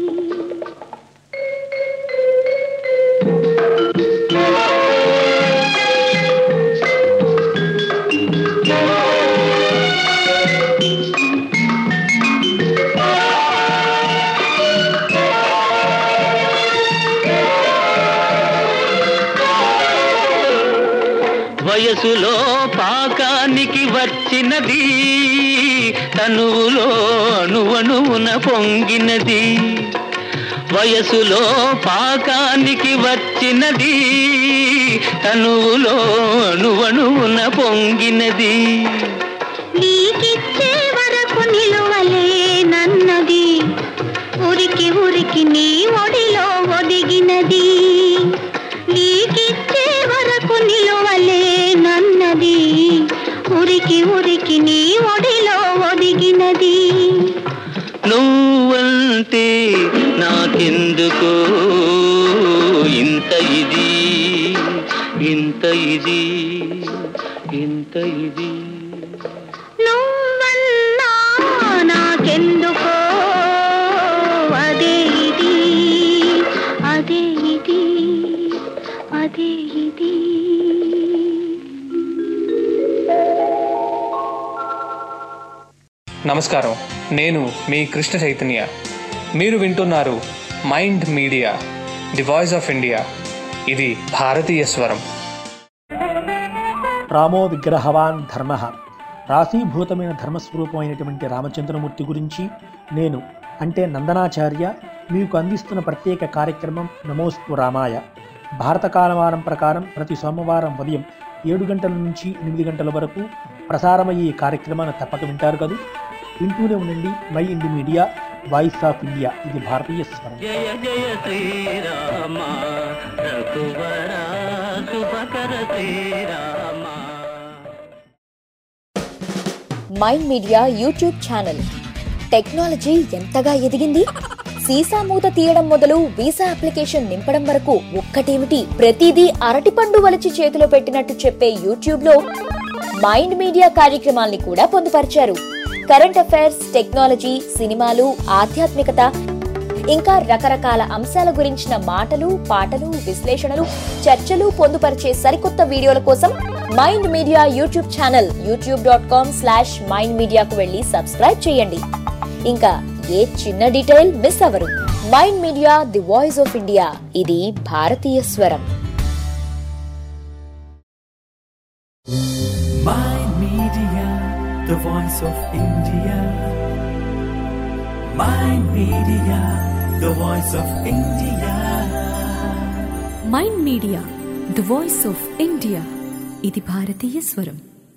వయసులో పాకానికి వచ్చినది తనువులో అణువణువున పొంగినది వయసులో పాకానికి వచ్చినది తనువులో అణువణువున పొంగినది నీకిచ్చే వరకు నిలువలే నన్నది ఉరికి ఉరికి నీ ఒడిలో ఒదిగినది నీకిచ్చే వరకు నిలువలే నన్నది ఉరికి ఉరికి నీ ఒడిలో ఒదిగినది నువ్వంటే నాకెందుకో ఇంత ఇది ఇంత ఇది ఇంత ఇది నువ్వన్నా నాకెందుకో అదే ఇది అదే ఇది అదే ఇది నమస్కారం, నేను మీ కృష్ణ చైతన్య. మీరు వింటున్నారు Mind media, the voice of India. ఇది భారతీయ స్వరం. రామో విగ్రహవాన్ ధర్మ, రాశీభూతమైన ధర్మస్వరూపమైనటువంటి రామచంద్రమూర్తి గురించి నేను అంటే నందనాచార్య మీకు అందిస్తున్న ప్రత్యేక కార్యక్రమం నమోస్తు రామాయ. భారత కాలమానం ప్రకారం ప్రతి సోమవారం ఉదయం 7 గంటల నుంచి 8 గంటల వరకు ప్రసారమయ్యే ఈ కార్యక్రమాన్ని తప్పక వింటారు కదా. వింటూనే ఉండండి Mind Media, voice of India. ఇది భారతీయ స్వరం. జయ జయ శ్రీరామ రఘువర శుభకర Srirama. Mind Media YouTube channel. Technology ఎంతగా ఎదిగింది, సీసా మూత తీయడం మొదలు వీసా అప్లికేషన్ నింపడం వరకు ఒక్కటేమిటి ప్రతిదీ అరటిపండు వలిచి చేతిలో పెట్టినట్టు చెప్పే యూట్యూబ్ లో మైండ్ మీడియా కార్యక్రమాల్ని కూడా పొందుపరిచారు. కరెంట్ అఫైర్స్, టెక్నాలజీ, సినిమాలు, ఆధ్యాత్మికత, ఇంకా రకరకాల అంశాల గురించిన మాటలు, పాటలు, విశ్లేషణలు, చర్చలు పొందుపరిచే సరికొత్త వీడియోల కోసం mind Media YouTube channel youtube.com/mindmedia వెళ్లి సబ్స్క్రైబ్ చేయండి. ఇంకా ఏ చిన్న డీటెయిల్ మిస్ అవ్వరు. Mind media, the voice of India. ఇది భారతీయ స్వరం. Mind Media, the voice of India. Mind Media, the voice of India. Mind media, the voice of India. ఇది భారతీయ స్వరం.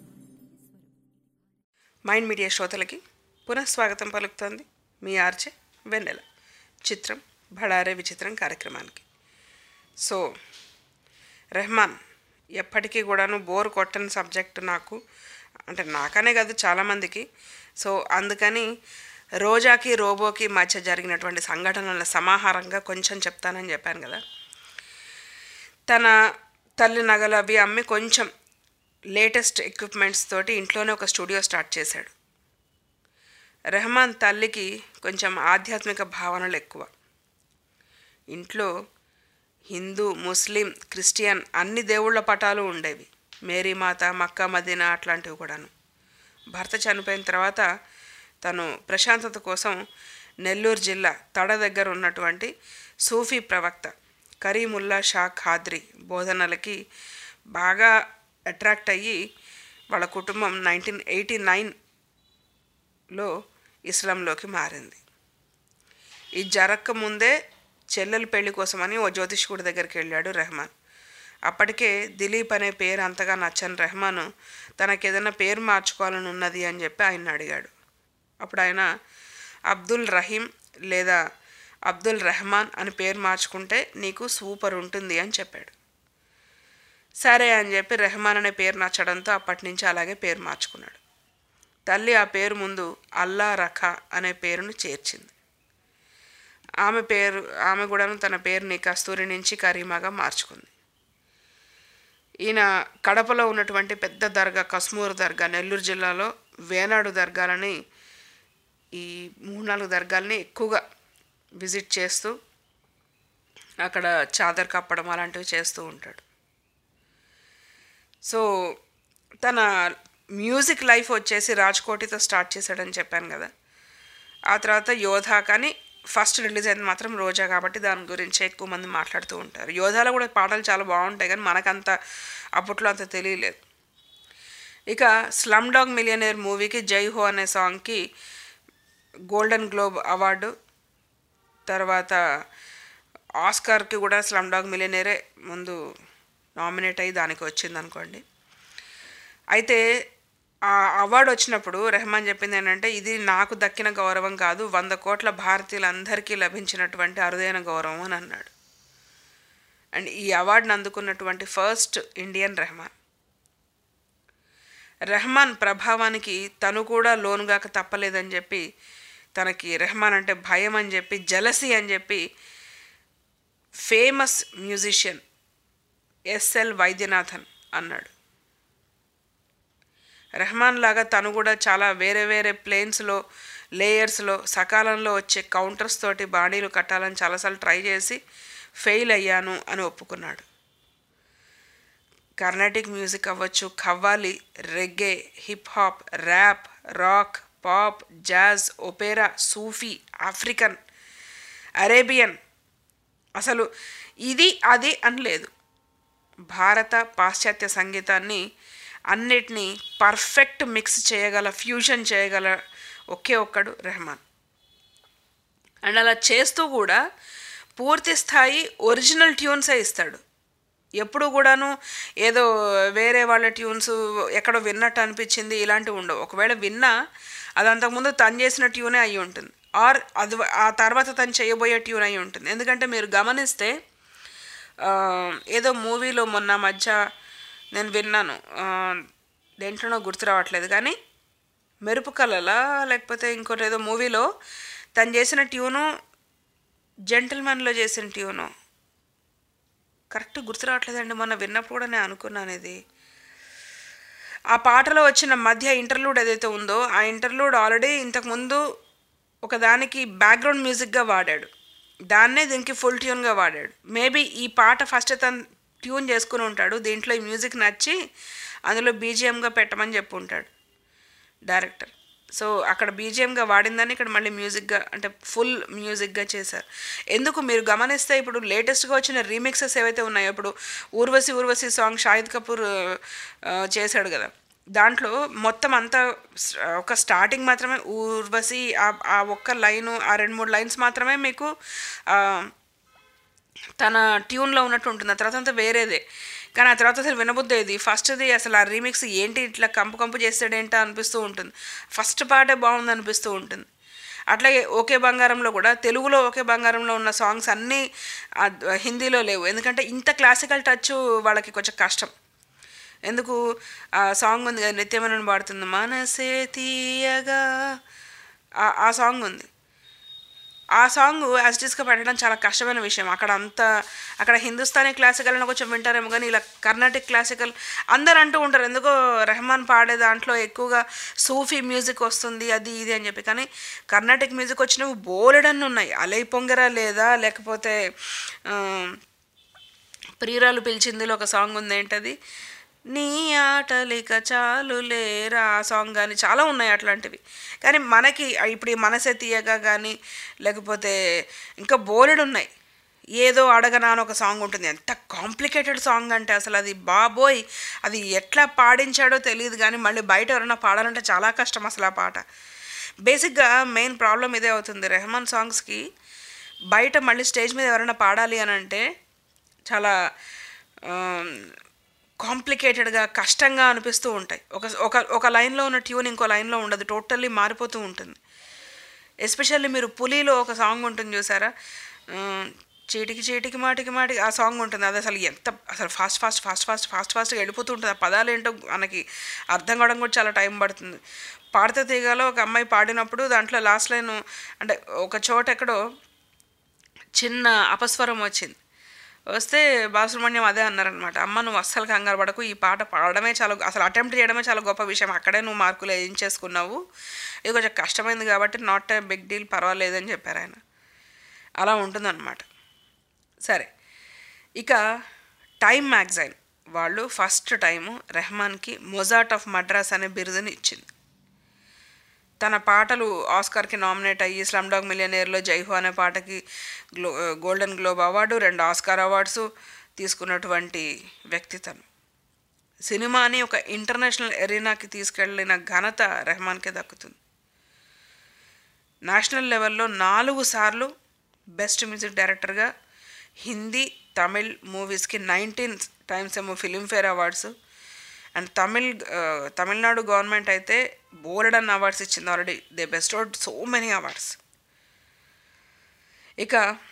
మైండ్ మీడియా శ్రోతలకి పునఃస్వాగతం పలుకుతోంది మీ ఆర్జే వెన్నెల. చిత్రం భడారే విచిత్రం కార్యక్రమానికి. సో రెహమాన్ ఎప్పటికీ కూడాను బోర్ కొట్టని సబ్జెక్ట్ నాకు, అంటే నాకనే కాదు చాలామందికి. సో అందుకని రోజాకి రోబోకి మధ్య జరిగినటువంటి సంఘటనల సమాహారంగా కొంచెం చెప్తానని చెప్పాను కదా. తన తల్లి నగలు అవి అమ్మి కొంచెం లేటెస్ట్ ఎక్విప్మెంట్స్ తోటి ఇంట్లోనే ఒక స్టూడియో స్టార్ట్ చేశాడు. రెహమాన్ తల్లికి కొంచెం ఆధ్యాత్మిక భావనలు ఎక్కువ. ఇంట్లో హిందూ, ముస్లిం, క్రిస్టియన్ అన్ని దేవుళ్ళ పటాలు ఉండేవి. మేరీమాత, మక్కా, మదీనా అట్లాంటివి కూడాను. భర్త చనిపోయిన తర్వాత తను ప్రశాంతత కోసం నెల్లూరు జిల్లా తడ దగ్గర ఉన్నటువంటి సూఫీ ప్రవక్త కరీముల్లా షా ఖాద్రి బోధనలకి బాగా అట్రాక్ట్ అయ్యి వాళ్ళ కుటుంబం 1989లో ఇస్లాంలోకి మారింది. ఇది జరక్క ముందే చెల్లెల పెళ్లి కోసమని ఓ జ్యోతిష్కుడి దగ్గరికి వెళ్ళాడు రెహమాన్. అప్పటికే దిలీప్ అనే పేరు అంతగా నచ్చని రెహమాన్ తనకేదైనా పేరు మార్చుకోవాలని ఉన్నది అని చెప్పి ఆయన అడిగాడు. అప్పుడు ఆయన అబ్దుల్ రహీం లేదా అబ్దుల్ రెహమాన్ అని పేరు మార్చుకుంటే నీకు సూపర్ ఉంటుంది అని చెప్పాడు. సరే అని చెప్పి రెహమాన్ అనే పేరు నచ్చడంతో అప్పటి నుంచి అలాగే పేరు మార్చుకున్నాడు. తల్లి ఆ పేరు ముందు అల్లా రఖా అనే పేరును చేర్చింది. ఆమె కూడాను తన పేరుని కస్తూరి నుంచి కరీమాగా మార్చుకుంది. ఈయన కడపలో ఉన్నటువంటి పెద్ద దర్గా కస్మూర్ దర్గా, నెల్లూరు జిల్లాలో వేనాడు దర్గాలని, ఈ 3-4 దర్గాలని ఎక్కువగా విజిట్ చేస్తూ అక్కడ చాదర్ కప్పడం అలాంటివి చేస్తూ ఉంటాడు. సో తన మ్యూజిక్ లైఫ్ వచ్చేసి రాజ్కోటితో స్టార్ట్ చేశాడని చెప్పాను కదా. ఆ తర్వాత యోధా, కానీ ఫస్ట్ రిలీజ్ అయింది మాత్రం రోజా కాబట్టి దాని గురించి ఎక్కువ మంది మాట్లాడుతూ ఉంటారు. యోధాలో కూడా పాటలు చాలా బాగుంటాయి కానీ మనకంత అప్పట్లో అంత తెలియలేదు. ఇక స్లమ్ డాగ్ మిలియనేర్ మూవీకి జై హో అనే సాంగ్కి గోల్డెన్ గ్లోబ్ అవార్డు, తర్వాత ఆస్కార్కి కూడా స్లమ్ డాగ్ మిలియనేరే ముందు నామినేట్ అయ్యి దానికి వచ్చింది అనుకోండి. అయితే ఆ అవార్డు వచ్చినప్పుడు రెహమాన్ చెప్పింది ఏంటంటే, ఇది నాకు దక్కిన గౌరవం కాదు, 100 కోట్ల భారతీయులందరికీ లభించినటువంటి అరుదైన గౌరవం అని అన్నాడు. అండ్ ఈ అవార్డును అందుకున్నటువంటి ఫస్ట్ ఇండియన్ రెహమాన్. రెహమాన్ ప్రభావానికి తను కూడా లోనుగాక తప్పలేదని చెప్పి, తనకి రెహమాన్ అంటే భయం అని చెప్పి, జలసీ అని చెప్పి ఫేమస్ మ్యూజిషియన్ ఎస్ఎల్ వైద్యనాథన్ అన్నాడు. రెహమాన్ లాగా తను కూడా చాలా వేరే వేరే ప్లేన్స్లో, లేయర్స్లో సకాలంలో వచ్చే కౌంటర్స్ తోటి బాడీలు కట్టాలని చాలాసార్లు ట్రై చేసి ఫెయిల్ అయ్యాను అని ఒప్పుకున్నాడు. కర్ణాటిక్ మ్యూజిక్ అవ్వచ్చు, qawwali, reggae, hip hop, rap, rock, pop, jazz, opera, Sufi, African, Arabian, అసలు ఇది అది అని లేదు. భారత పాశ్చాత్య సంగీతాన్ని అన్నిటినీ పర్ఫెక్ట్ మిక్స్ చేయగల, ఫ్యూజన్ చేయగల ఒకే ఒక్కడు రెహమాన్. అండ్ అలా చేస్తూ కూడా పూర్తి స్థాయి ఒరిజినల్ ట్యూన్సే ఇస్తాడు. ఎప్పుడు కూడాను ఏదో వేరే వాళ్ళ ట్యూన్స్ ఎక్కడో విన్నట్టు అనిపించింది ఇలాంటివి ఉండవు. ఒకవేళ విన్నా అది అంతకుముందు తను చేసిన ట్యూనే అయి ఉంటుంది, ఆర్ అది ఆ తర్వాత తను చేయబోయే ట్యూన్ అయి ఉంటుంది. ఎందుకంటే మీరు గమనిస్తే ఏదో మూవీలో మొన్న మధ్య నేను విన్నాను, దేంట్లోనో గుర్తు రావట్లేదు కానీ మెరుపు కళలా లేకపోతే ఇంకోటి ఏదో మూవీలో తను చేసిన ట్యూను జెంటిల్మెన్లో చేసిన ట్యూను కరెక్ట్ గుర్తు రావట్లేదండి. మొన్న విన్నప్పుడు కూడా నేను అనుకున్నాను ఇది. ఆ పాటలో వచ్చిన మధ్య ఇంటర్లూడ్ ఏదైతే ఉందో ఆ ఇంటర్లూడ్ ఆల్రెడీ ఇంతకుముందు ఒకదానికి బ్యాక్గ్రౌండ్ మ్యూజిక్గా వాడాడు, దాన్నే దీనికి ఫుల్ ట్యూన్గా వాడాడు. మేబీ ఈ పాట ఫస్ట్ తను ట్యూన్ చేసుకుని ఉంటాడు, దీంట్లో ఈ మ్యూజిక్ నచ్చి అందులో బీజిఎంగా పెట్టమని చెప్పి ఉంటాడు డైరెక్టర్. సో అక్కడ బీజిఎంగా వాడిందని ఇక్కడ మళ్ళీ మ్యూజిక్గా అంటే ఫుల్ మ్యూజిక్గా చేశారు. ఎందుకు మీరు గమనిస్తే ఇప్పుడు లేటెస్ట్గా వచ్చిన రీమిక్సెస్ ఏవైతే ఉన్నాయో, ఇప్పుడు ఊర్వశి సాంగ్ షాహిద్ కపూర్ చేశాడు కదా, దాంట్లో మొత్తం అంతా ఒక స్టార్టింగ్ మాత్రమే ఊర్వశి, ఆ ఒక్క లైను, ఆ 2-3 లైన్స్ మాత్రమే మీకు తన ట్యూన్లో ఉన్నట్టు ఉంటుంది. ఆ తర్వాత అంతా వేరేదే. కానీ ఆ తర్వాత అసలు వినబుద్ధేది ఫస్ట్ది అసలు ఆ రీమిక్స్ ఏంటి ఇట్లా కంపు చేస్తాడేంటా అనిపిస్తూ ఉంటుంది. ఫస్ట్ పార్టే బాగుంది అనిపిస్తూ ఉంటుంది. అట్లాగే ఓకే బంగారంలో కూడా తెలుగులో ఓకే బంగారంలో ఉన్న సాంగ్స్ అన్నీ హిందీలో లేవు. ఎందుకంటే ఇంత క్లాసికల్ టచ్ వాళ్ళకి కొంచెం కష్టం. ఎందుకు ఆ సాంగ్ ఉంది కదా, నిత్యమని పాడుతుంది మనసే తీయగా, ఆ సాంగ్ ఉంది. ఆ సాంగ్ యాజ్ ఇట్ ఈస్గా పెట్టడం చాలా కష్టమైన విషయం. అక్కడ హిందుస్థానీ క్లాసికల్ అని కొంచెం వింటారేమో, కానీ ఇలా కర్ణాటిక్ క్లాసికల్ అందరు అంటూ ఉంటారు ఎందుకో రెహమాన్ పాడే దాంట్లో ఎక్కువగా సూఫీ మ్యూజిక్ వస్తుంది అది ఇది అని చెప్పి. కానీ కర్ణాటిక్ మ్యూజిక్ వచ్చినవి బోలెడన్ని ఉన్నాయి. అలై పొంగరా లేదా, లేకపోతే ప్రియురాలు పిలిచిందిలో ఒక సాంగ్ ఉంది, ఏంటది, నీ ఆటలిక చాలు లేరా, ఆ సాంగ్ కానీ చాలా ఉన్నాయి అట్లాంటివి. కానీ మనకి ఇప్పుడు ఈ మనసే తీయగా కానీ లేకపోతే ఇంకా బోలెడు ఉన్నాయి. ఏదో అడగనా అని ఒక సాంగ్ ఉంటుంది, ఎంత కాంప్లికేటెడ్ సాంగ్ అంటే అసలు అది బాబోయ్, అది ఎట్లా పాడించాడో తెలియదు. కానీ మళ్ళీ బయట ఎవరైనా పాడాలంటే చాలా కష్టం అసలు ఆ పాట. బేసిక్గా మెయిన్ ప్రాబ్లం ఇదే అవుతుంది రెహమాన్ సాంగ్స్కి. బయట మళ్ళీ స్టేజ్ మీద ఎవరైనా పాడాలి అని అంటే చాలా కాంప్లికేటెడ్గా కష్టంగా అనిపిస్తూ ఉంటాయి. ఒక లైన్లో ఉన్న ట్యూన్ ఇంకో లైన్లో ఉండదు, టోటల్లీ మారిపోతూ ఉంటుంది. ఎస్పెషల్లీ మీరు పులిలో ఒక సాంగ్ ఉంటుంది చూసారా, చీటికి చీటికి మాటికి మాటికి ఆ సాంగ్ ఉంటుంది. అది అసలు ఫాస్ట్గా వెళ్ళిపోతూ ఉంటుంది. ఆ పదాలు ఏంటో మనకి అర్థం కావడం కూడా చాలా టైం పడుతుంది. పాడితే తీగలో ఒక అమ్మాయి పాడినప్పుడు దాంట్లో లాస్ట్ లైన్ అంటే ఒక చోట ఎక్కడో చిన్న అపస్వరం వచ్చింది. వస్తే బాలసుబ్రహ్మణ్యం అదే అన్నారనమాట, అమ్మ నువ్వు అస్సలు కంగారు పడకు, ఈ పాట పాడడమే చాలా అసలు అటెంప్ట్ చేయడమే చాలా గొప్ప విషయం, అక్కడే నువ్వు మార్కులు వేయించేసుకున్నావు, ఇది కొంచెం కష్టమైంది కాబట్టి నాట్ ఏ బిగ్ డీల్, పర్వాలేదని చెప్పారు ఆయన. అలా ఉంటుందన్నమాట. సరే, ఇక టైమ్ మ్యాగజైన్ వాళ్ళు ఫస్ట్ టైము రెహమాన్కి మొజార్ట్ ఆఫ్ మద్రాస్ అనే బిరుదుని ఇచ్చింది. తన పాటలు ఆస్కార్కి నామినేట్ అయ్యి స్లమ్ డాగ్ మిలియనేర్లో జైహో అనే పాటకి golden globe award, 2 Oscar awards తీసుకున్నటువంటి వ్యక్తి తను. సినిమాని ఒక ఇంటర్నేషనల్ ఎరీనాకి తీసుకెళ్ళిన ఘనత రెహమాన్కే దక్కుతుంది. నేషనల్ లెవెల్లో 4 సార్లు బెస్ట్ మ్యూజిక్ డైరెక్టర్గా, హిందీ తమిళ్ మూవీస్కి 19 టైమ్స్ ఏమో Filmfare awards, and Tamil Nadu government అయితే బోలెడన్ అవార్డ్స్ ఇచ్చింది already. They bestowed so many awards. ఇక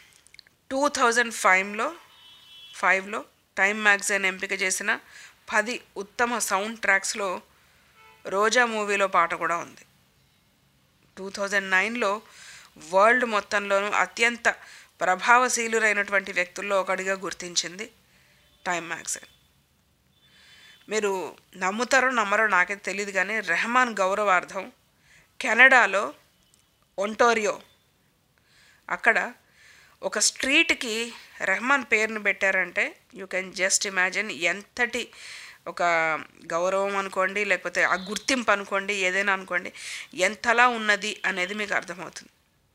2005లో టైమ్ మ్యాగజైన్ ఎంపిక చేసిన 10 ఉత్తమ సౌండ్ ట్రాక్స్లో రోజా మూవీలో పాట కూడా ఉంది. 2009లో వరల్డ్ మొత్తంలోనూ అత్యంత ప్రభావశీలురైనటువంటి వ్యక్తుల్లో ఒకటిగా గుర్తించింది టైమ్ మ్యాగజైన్. మీరు నమ్ముతారో నమ్మరో నాకైతే తెలియదు, కానీ రెహమాన్ గౌరవార్థం కెనడాలో ఒంటారియో అక్కడ ఒక స్ట్రీట్కి రెహమాన్ పేరును పెట్టారంటే యూ కెన్ జస్ట్ ఇమాజిన్ ఎంతటి ఒక గౌరవం అనుకోండి, లేకపోతే ఆ గుర్తింపు అనుకోండి, ఏదైనా అనుకోండి, ఎంతలా ఉన్నది అనేది మీకు అర్థమవుతుంది.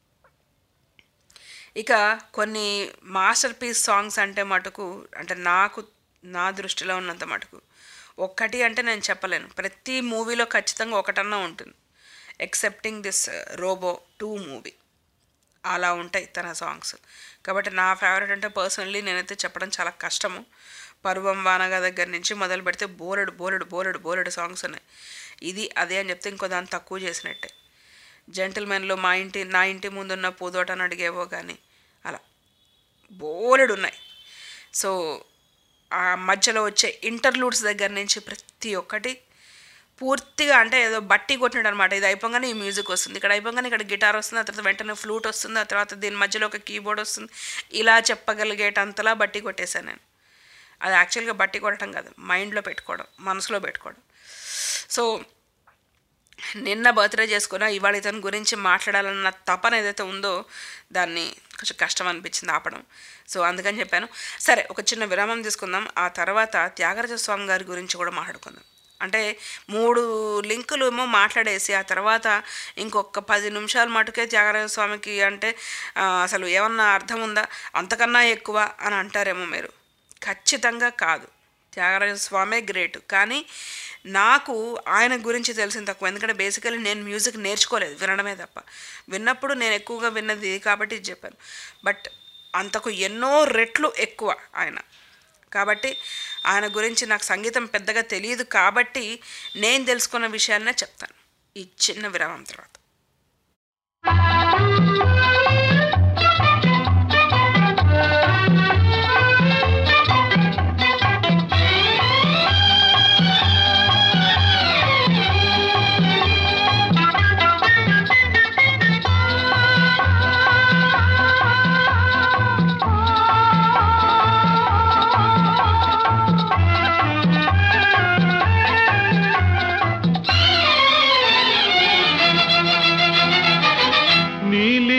ఇక కొన్ని మాస్టర్ పీస్ సాంగ్స్ అంటే మటుకు, అంటే నా దృష్టిలో ఉన్నంత మటుకు ఒక్కటి అంటే నేను చెప్పలేను, ప్రతి మూవీలో ఖచ్చితంగా ఒకటన్నా ఉంటుంది, ఎక్సెప్టింగ్ దిస్ రోబో 2 మూవీ. అలా ఉంటాయి తన సాంగ్స్. కాబట్టి నా ఫేవరెట్ అంటే పర్సనల్లీ నేనైతే చెప్పడం చాలా కష్టము. పర్వం వానగా దగ్గర నుంచి మొదలు పెడితే బోలెడు సాంగ్స్ ఉన్నాయి. ఇది అదే అని చెప్తే ఇంకో దాన్ని తక్కువ చేసినట్టే. జెంటిల్మెన్లో నా ఇంటి ముందున్న పూదోటని అడిగేవో కానీ అలా బోలెడు ఉన్నాయి. సో ఆ మధ్యలో వచ్చే ఇంటర్లూడ్స్ దగ్గర నుంచి ప్రతి ఒక్కటి పూర్తిగా అంటే ఏదో బట్టి కొట్టినాడు అనమాట. ఇది అయిపోగానే ఈ మ్యూజిక్ వస్తుంది, ఇక్కడ అయిపోగానే ఇక్కడ గిటార్ వస్తుంది, ఆ తర్వాత వెంటనే ఫ్లూట్ వస్తుంది, ఆ తర్వాత దీని మధ్యలో ఒక కీబోర్డ్ వస్తుంది, ఇలా చెప్పగలిగేటంతలా బట్టి కొట్టేశాను నేను. అది యాక్చువల్గా బట్టి కొట్టడం కాదు, మైండ్లో పెట్టుకోవడం, మనసులో పెట్టుకోవడం. సో నిన్న బర్త్డే చేసుకున్నా ఇవాళ ఇతని గురించి మాట్లాడాలన్న తపన ఏదైతే ఉందో దాన్ని కొంచెం కష్టం అనిపించింది ఆపడం. సో అందుకని చెప్పాను. సరే, ఒక చిన్న విరామం తీసుకుందాం. ఆ తర్వాత త్యాగరాజ స్వామి గారి గురించి కూడా మాట్లాడుకుందాం. అంటే 3 లింకులు ఏమో మాట్లాడేసి ఆ తర్వాత ఇంకొక 10 నిమిషాల మటుకే త్యాగరాజ స్వామికి అంటే అసలు ఏమన్నా అర్థం ఉందా, అంతకన్నా ఎక్కువ అని అంటారేమో మీరు. ఖచ్చితంగా కాదు, త్యాగరాజ స్వామే గ్రేట్. కానీ నాకు ఆయన గురించి తెలిసిన తక్కువ, ఎందుకంటే బేసికలీ నేను మ్యూజిక్ నేర్చుకోలేదు, వినడమే తప్ప. విన్నప్పుడు నేను ఎక్కువగా విన్నది కాబట్టి ఇది చెప్పాను. బట్ అంతకు ఎన్నో రెట్లు ఎక్కువ ఆయన. కాబట్టి ఆయన గురించి నాకు సంగీతం పెద్దగా తెలియదు కాబట్టి నేను తెలుసుకున్న విషయాన్నే చెప్తాను ఈ చిన్న విరామం తర్వాత.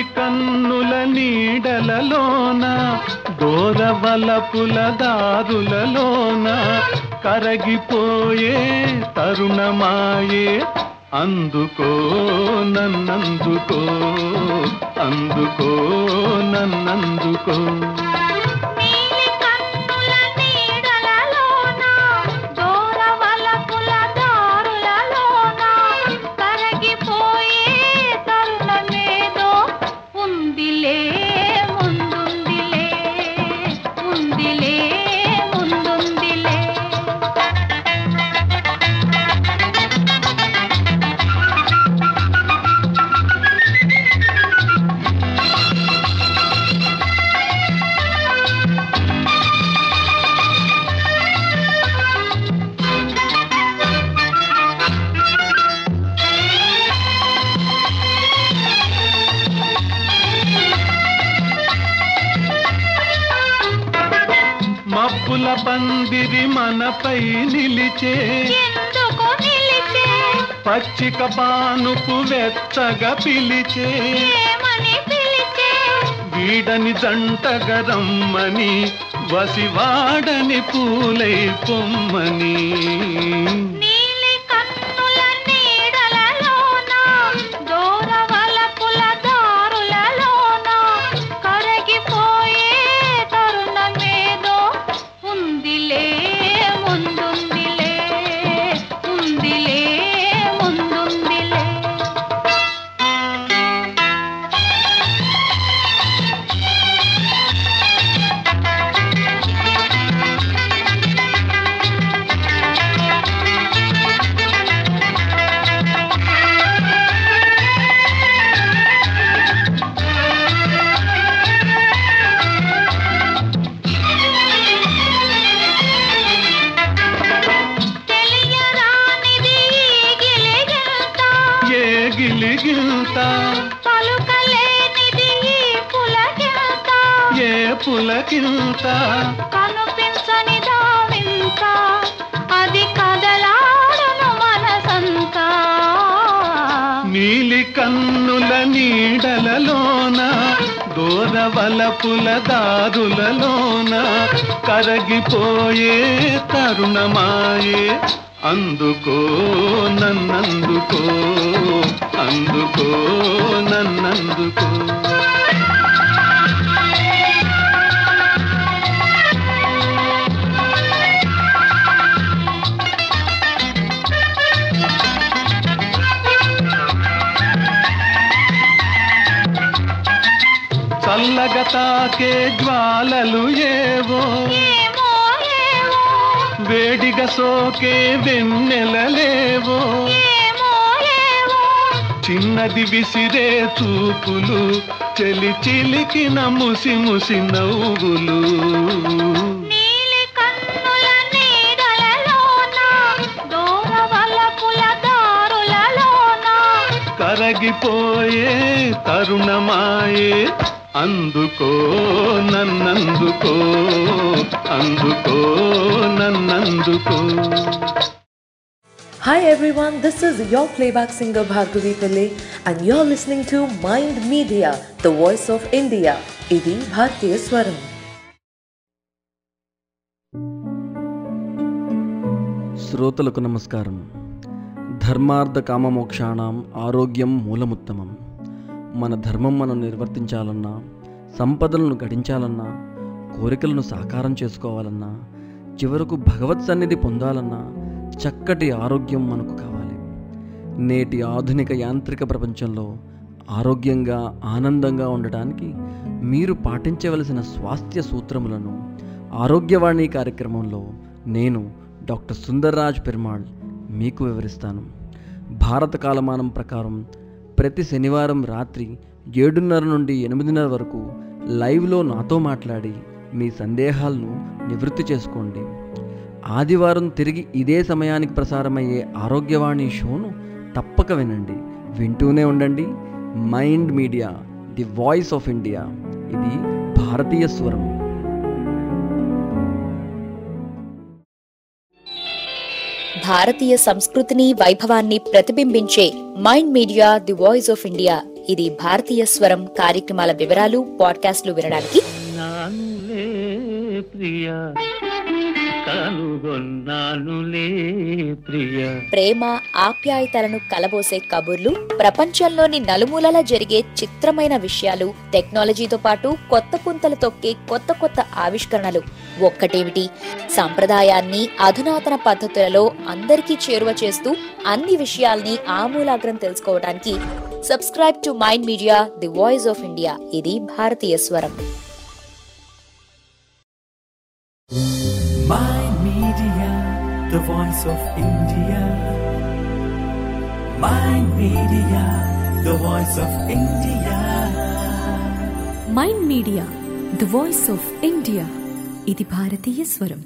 కన్నుల నీడలలోన దూరవలపుల దారులలోన కరగిపోయే తరుణమాయే అందుకో నన్నందుకో అందుకో నన్నందుకో మబ్బుల పందిరి మనపై నిలిచే పచ్చిక పానుపు వెచ్చగా పిలిచే వీడని జంటగా రమ్మని వసివాడని పూలై పొమ్మని పులకింత కనుపించని దావింత అది కదలాడను మనసంతా నీలి కన్నుల నీడలలోన దూరవలపుల దారులలోన కరగిపోయే తరుణమాయే అందుకో నన్నందుకో అందుకో నన్నందుకో చల్లగా తాకే జ్వాలలు ఏవో వేడిగా సోకే వెన్నెలలేవో చిన్నది విసిరే చూపులు చెలి చిలికిన ముసి ముసి నవ్వులు కరగిపోయే తరుణమాయే అందుకో నన్నందుకో అందుకో నన్నందుకో. Hi everyone, this is your playback singer Bhargavi Pillai and you're listening to Mind Media, the voice of India. Idi Bharatiya Swaram. శ్రోతలకు నమస్కారం. ధర్మార్థ కామమోక్షాణం ఆరోగ్యం మూలముత్తమం. మన ధర్మం మనం నిర్వర్తించాలన్నా, సంపదలను గడించాలన్నా, కోరికలను సాకారం చేసుకోవాలన్నా, చివరకు భగవత్ సన్నిధి పొందాలన్నా చక్కటి ఆరోగ్యం మనకు కావాలి. నేటి ఆధునిక యాంత్రిక ప్రపంచంలో ఆరోగ్యంగా ఆనందంగా ఉండటానికి మీరు పాటించవలసిన స్వాస్థ్య సూత్రములను ఆరోగ్యవాణి కార్యక్రమంలో నేను డాక్టర్ సుందర్రాజ్ పెరుమాళ్ మీకు వివరిస్తాను. భారత కాలమానం ప్రకారం ప్రతి శనివారం రాత్రి 7:30 నుండి 8:30 వరకు లైవ్లో నాతో మాట్లాడి మీ సందేహాలను నివృత్తి చేసుకోండి. ఆదివారం తిరిగి ఇదే సమయానికి ప్రసారమయ్యే ఆరోగ్యవాణి షోను తప్పక వినండి. వింటూనే ఉండండి. Mind media, the voice of India. ఇది భారతీయ స్వరం. భారతీయ సంస్కృతిని వైభవాన్ని ప్రతిబింబించే mind media the voice of India ఇది భారతీయ స్వరం కార్యక్రమాల వివరాలు పాడ్కాస్ట్లు వినడానికి నానులే ప్రియా కనుగొన్నానులే ప్రియా. ప్రేమ ఆప్యాయతలను కలబోసే కబుర్లు, ప్రపంచంలోని నలుమూలల జరిగే చిత్రమైన విషయాలు, టెక్నాలజీతో పాటు కొత్త పుంతలు తొక్కే కొత్త కొత్త ఆవిష్కరణలు. ఒక్కటేమిటి, సంప్రదాయాన్ని అధునాతన పద్ధతులలో అందరికీ చేరువ చేస్తూ అన్ని విషయాల్ని ఆమూలాగ్రం తెలుసుకోవడానికి subscribe to mind media the voice of India. ఇది భారతీయ స్వరం. Mind Media, the voice of India. Mind Media, the voice of India. Mind media the voice of India. ఇది భారతీయ స్వరం.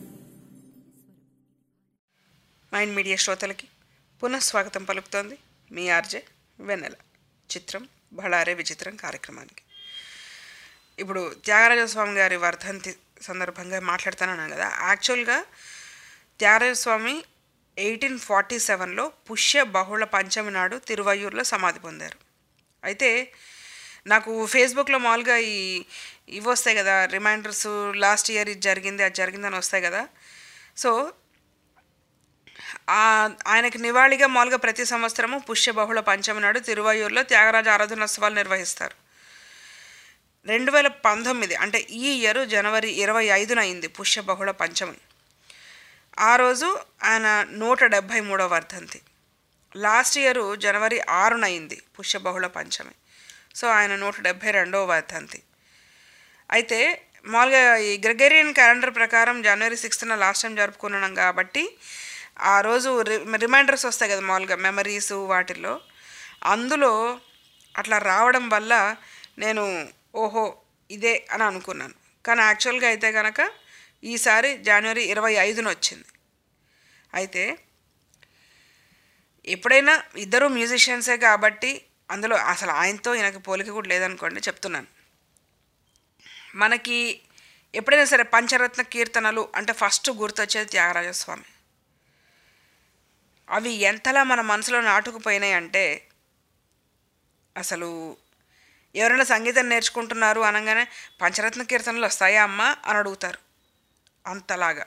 మైండ్ మీడియా శ్రోతలకి పునఃస్వాగతం పలుకుతోంది మీ ఆర్జే వెన్నెల. చిత్రం బళారే విచిత్రం కార్యక్రమానికి. ఇప్పుడు త్యాగరాజస్వామి గారి వర్ధంతి సందర్భంగా మాట్లాడుతున్నాను కదా. యాక్చువల్గా త్యాగరాజస్వామి 1847లో పుష్య బహుళ పంచమి నాడు తిరువయ్యూరులో సమాధి పొందారు. అయితే నాకు ఫేస్బుక్లో మామూలుగా ఇవి వస్తాయి కదా, రిమైండర్స్, లాస్ట్ ఇయర్ ఇది జరిగింది అది జరిగిందని వస్తాయి కదా. సో ఆయనకి నివాళిగా మామూలుగా ప్రతి సంవత్సరము పుష్య బహుళ పంచమి నాడు తిరువయ్యూరులో త్యాగరాజ ఆరాధనోత్సవాలు నిర్వహిస్తారు. 2019 అంటే ఈ ఇయర్ జనవరి 25న అయింది పుష్య బహుళ పంచమి. ఆ రోజు ఆయన 173వ వర్ధంతి. లాస్ట్ ఇయర్ జనవరి 6న అయింది పుష్య బహుళ పంచమి. సో ఆయన 172వ వర్ధంతి. అయితే మామూలుగా ఈ గ్రెగరియన్ క్యాలెండర్ ప్రకారం జనవరి 6న లాస్ట్ టైం జరుపుకున్నాం కాబట్టి ఆ రోజు రిమైండర్స్ వస్తాయి కదా మామూలుగా మెమరీస్ వాటిల్లో, అందులో అట్లా రావడం వల్ల నేను ఓహో ఇదే అని అనుకున్నాను. కానీ యాక్చువల్గా అయితే కనుక ఈసారి జనవరి 25న వచ్చింది. అయితే ఎప్పుడైనా ఇద్దరు మ్యూజిషియన్సే కాబట్టి అందులో అసలు ఆయనతో ఈయనకి పోలిక కూడా లేదనుకోండి, చెప్తున్నాను. మనకి ఎప్పుడైనా సరే పంచరత్న కీర్తనలు అంటే ఫస్ట్ గుర్తొచ్చేది త్యాగరాజస్వామి. అవి ఎంతలా మన మనసులో నాటుకుపోయినాయి అంటే అసలు ఎవరైనా సంగీతం నేర్చుకుంటున్నారు అనగానే పంచరత్న కీర్తనలు వస్తాయా అమ్మ అని అడుగుతారు. అంతలాగా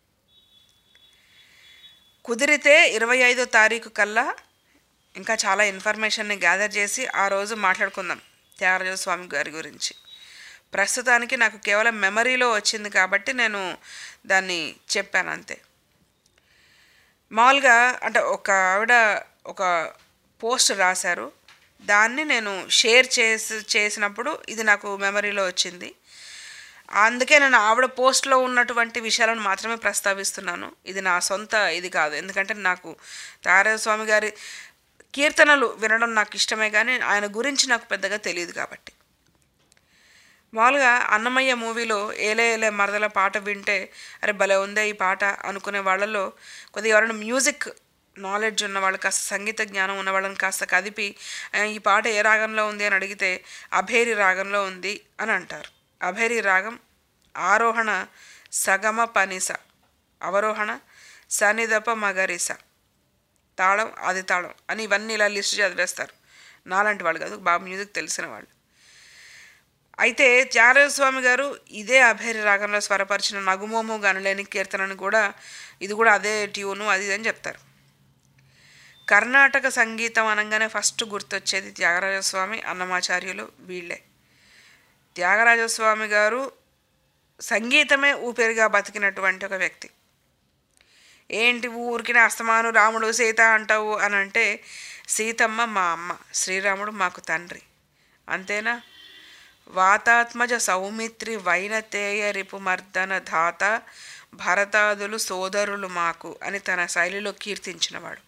కుదిరితే 25వ తారీఖు కల్లా ఇంకా చాలా ఇన్ఫర్మేషన్ని గ్యాదర్ చేసి ఆ రోజు మాట్లాడుకుందాం త్యాగరాజస్వామి గారి గురించి. ప్రస్తుతానికి నాకు కేవలం మెమరీలో వచ్చింది కాబట్టి నేను దాన్ని చెప్పాను అంతే. మామూలుగా అంటే ఒక ఆవిడ ఒక పోస్ట్ రాశారు, దాన్ని నేను షేర్ చేసినప్పుడు ఇది నాకు మెమరీలో వచ్చింది. అందుకే నేను ఆవిడ పోస్ట్లో ఉన్నటువంటి విషయాలను మాత్రమే ప్రస్తావిస్తున్నాను. ఇది నా సొంత ఇది కాదు, ఎందుకంటే నాకు త్యాగరాజస్వామి గారి కీర్తనలు వినడం నాకు ఇష్టమే, కానీ ఆయన గురించి నాకు పెద్దగా తెలియదు కాబట్టి. మామూలుగా అన్నమయ్య మూవీలో ఏలే ఏలే మరదల పాట వింటే అరే భలే ఉందే ఈ పాట అనుకునే వాళ్ళలో కొద్దిగా ఎవరైనా మ్యూజిక్ నాలెడ్జ్ ఉన్నవాళ్ళు, కాస్త సంగీత జ్ఞానం ఉన్న వాళ్ళని కాస్త కదిపి ఈ పాట ఏ రాగంలో ఉంది అని అడిగితే అభేరి రాగంలో ఉంది అని అంటారు. అభేరి రాగం ఆరోహణ సగమ పనిస, అవరోహణ సనిదప మగరిస, తాళం ఆది తాళం అని ఇవన్నీ ఇలా లిస్ట్ చదివేస్తారు. నాలాంటి వాళ్ళు కాదు, బాగా మ్యూజిక్ తెలిసిన వాళ్ళు. అయితే త్యాగరాజస్వామి గారు ఇదే అభేరి రాగంలో స్వరపరిచిన నగుమోము గనలేని కీర్తనని కూడా ఇది కూడా అదే ట్యూను అది అని చెప్తారు. కర్ణాటక సంగీతం అనగానే ఫస్ట్ గుర్తొచ్చేది త్యాగరాజస్వామి, అన్నమాచార్యులు వీళ్ళే. త్యాగరాజస్వామి గారు సంగీతమే ఊపిరిగా బతికినటువంటి ఒక వ్యక్తి. ఏంటి ఊరికిన అస్తమాను రాముడు సీత అంటావు అని అంటే, సీతమ్మ మా అమ్మ, శ్రీరాముడు మాకు తండ్రి, అంతేనా? వాతాత్మజ సౌమిత్రి వైనతేయ రిపుమర్దన ధాత భరతాదులు సోదరులు మాకు అని తన శైలిలో కీర్తించినవాడు.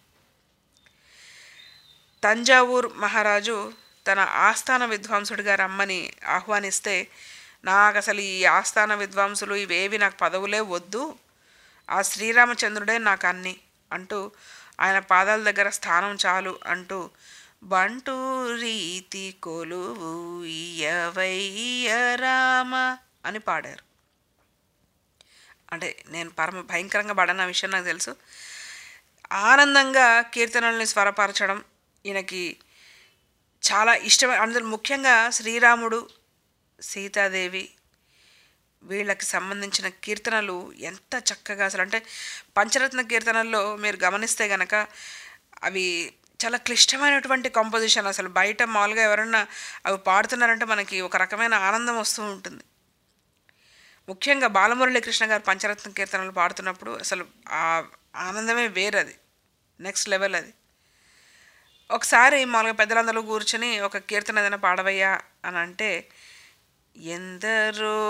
తంజావూర్ మహారాజు తన ఆస్థాన విద్వాంసుడిగా రమ్మని ఆహ్వానిస్తే, నాకు అసలు ఈ ఆస్థాన విద్వాంసులు ఇవేవి నాకు పదవులే వద్దు, ఆ శ్రీరామచంద్రుడే నాకు అన్ని అంటూ ఆయన పాదాల దగ్గర స్థానం చాలు అంటూ బంటూ రీతి కొలువు ఇయవయ్య రామ అని పాడారు. అంటే నేను పరమ భయంకరంగా పాడన్న విషయం నాకు తెలుసు. ఆనందంగా కీర్తనల్ని స్వరపరచడం ఈయనకి చాలా ఇష్టమైన, అందులో ముఖ్యంగా శ్రీరాముడు, సీతాదేవి వీళ్ళకి సంబంధించిన కీర్తనలు ఎంత చక్కగా అసలు, అంటే పంచరత్న కీర్తనల్లో మీరు గమనిస్తే గనక అవి చాలా క్లిష్టమైనటువంటి కాంపోజిషన్. అసలు బయట మామూలుగా ఎవరన్నా అవి పాడుతున్నారంటే మనకి ఒక రకమైన ఆనందం వస్తూ ఉంటుంది. ముఖ్యంగా బాలమురళీకృష్ణ గారు పంచరత్న కీర్తనలు పాడుతున్నప్పుడు అసలు ఆ ఆనందమే వేరది, నెక్స్ట్ లెవెల్ అది. ఒకసారి మామూలుగా పెద్దలందరూ కూర్చొని ఒక కీర్తన ఏదైనా పాడవయ్యా అని అంటే, ఎందరో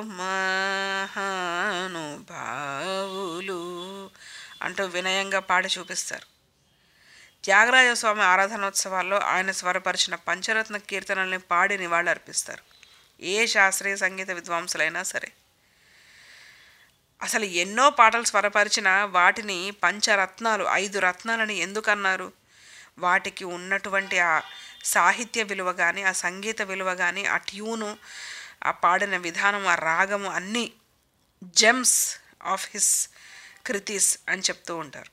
మహానుభావులు అంటూ వినయంగా పాడి చూపిస్తారు. త్యాగరాజ స్వామి ఆరాధనోత్సవాల్లో ఆయన స్వరపరిచిన పంచరత్న కీర్తనల్ని పాడి నివాళులు అర్పిస్తారు ఏ శాస్త్రీయ సంగీత విద్వాంసులైనా సరే. అసలు ఎన్నో పాటలు స్వరపరిచిన వాటిని పంచరత్నాలు, 5 రత్నాలని ఎందుకన్నారు? వాటికి ఉన్నటువంటి ఆ సాహిత్య విలువ కానీ, ఆ సంగీత విలువ కానీ, ఆ ట్యూను, ఆ పాడిన విధానం, ఆ రాగము అన్నీ జెమ్స్ ఆఫ్ హిస్ కృతిస్ అని చెప్తూ ఉంటారు.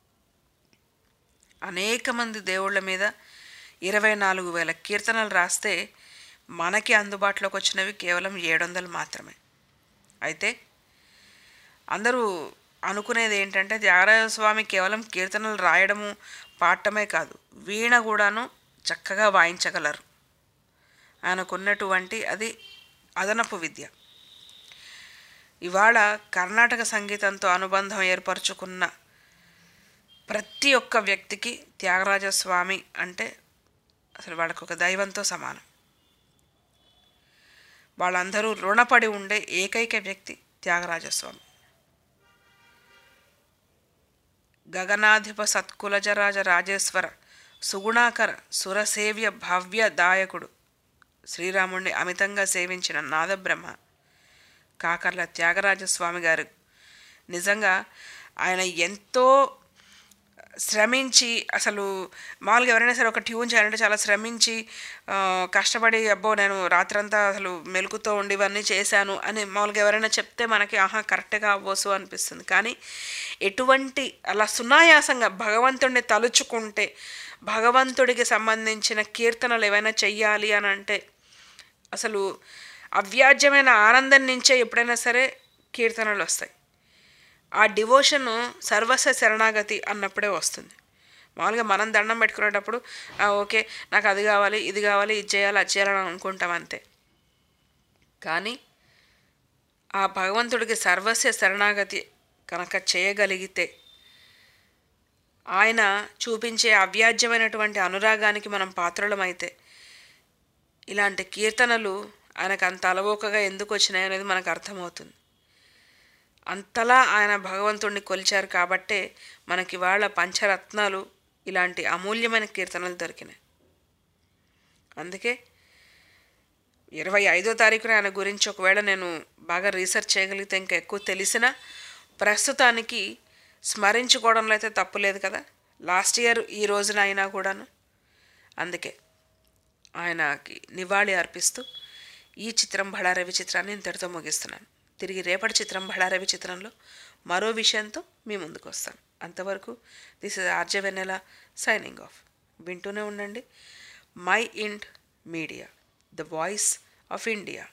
అనేక మంది దేవుళ్ళ మీద 24,000 కీర్తనలు రాస్తే మనకి అందుబాటులోకి వచ్చినవి కేవలం 700 మాత్రమే. అయితే అందరూ అనుకునేది ఏంటంటే త్యాగరాజ స్వామి కేవలం కీర్తనలు రాయడము పాడటమే కాదు, వీణ కూడాను చక్కగా వాయించగలరు. ఆయనకున్నటువంటి అది అదనపు విద్య. ఇవాళ కర్ణాటక సంగీతంతో అనుబంధం ఏర్పరచుకున్న ప్రతి ఒక్క వ్యక్తికి త్యాగరాజ స్వామి అంటే అసలు వాళ్ళకు ఒక దైవంతో సమానం. వాళ్ళందరూ రుణపడి ఉండే ఏకైక వ్యక్తి త్యాగరాజస్వామి. గగనాధిప సత్కులజరాజ రాజేశ్వర సుగుణాకర సురసేవ్య భవ్య దాయకుడు శ్రీరాముడిని అమితంగా సేవించిన నాదబ్రహ్మ కాకర్ల త్యాగరాజస్వామి గారు. నిజంగా ఆయన ఎంతో శ్రమించి, అసలు మామూలుగా ఎవరైనా సరే ఒక ట్యూన్ చేయాలంటే చాలా శ్రమించి కష్టపడి, అబ్బో నేను రాత్రంతా అసలు మెలుకుతో ఉండి ఇవన్నీ చేశాను అని మామూలుగా ఎవరైనా చెప్తే మనకి ఆహా కరెక్ట్గా అవ్వసు అనిపిస్తుంది. కానీ ఎటువంటి అలా సునాయాసంగా భగవంతుడిని తలుచుకుంటే, భగవంతుడికి సంబంధించిన కీర్తనలు ఏవైనా చెయ్యాలి అని అంటే అసలు అవ్యాజ్యమైన ఆనందం నుంచే ఎప్పుడైనా సరే కీర్తనలు వస్తాయి. ఆ డివోషను సర్వస్వ శరణాగతి అన్నప్పుడే వస్తుంది. మామూలుగా మనం దండం పెట్టుకునేటప్పుడు ఓకే నాకు అది కావాలి, ఇది కావాలి, ఇది చేయాలి, అది చేయాలని అనుకుంటాం అంతే. కానీ ఆ భగవంతుడికి సర్వస్వ శరణాగతి కనుక చేయగలిగితే, ఆయన చూపించే అవ్యాజ్యమైనటువంటి అనురాగానికి మనం పాత్రలమైతే, ఇలాంటి కీర్తనలు ఆయనకు అంత అలవోకగా ఎందుకు వచ్చినాయి అనేది మనకు అర్థమవుతుంది. అంతలా ఆయన భగవంతుడిని కొలిచారు కాబట్టే మనకి వాళ్ళ పంచరత్నాలు ఇలాంటి అమూల్యమైన కీర్తనలు దొరికినాయి. అందుకే 25వ తారీఖున ఆయన గురించి ఒకవేళ నేను బాగా రీసెర్చ్ చేయగలిగితే ఇంకా ఎక్కువ తెలిసినా, ప్రస్తుతానికి స్మరించుకోవడంలో అయితే తప్పులేదు కదా, లాస్ట్ ఇయర్ ఈ రోజున అయినా కూడాను. అందుకే ఆయనకి నివాళి అర్పిస్తూ ఈ చిత్రం బళారవి చిత్రాన్ని ఇంతటితో ముగిస్తున్నాను. తిరిగి రేపటి చిత్రం బళారవి చిత్రంలో మరో విషయంతో మీ ముందుకు వస్తాను. అంతవరకు this is RJ Vennela signing off. వింటూనే ఉండండి mind media, the voice of India.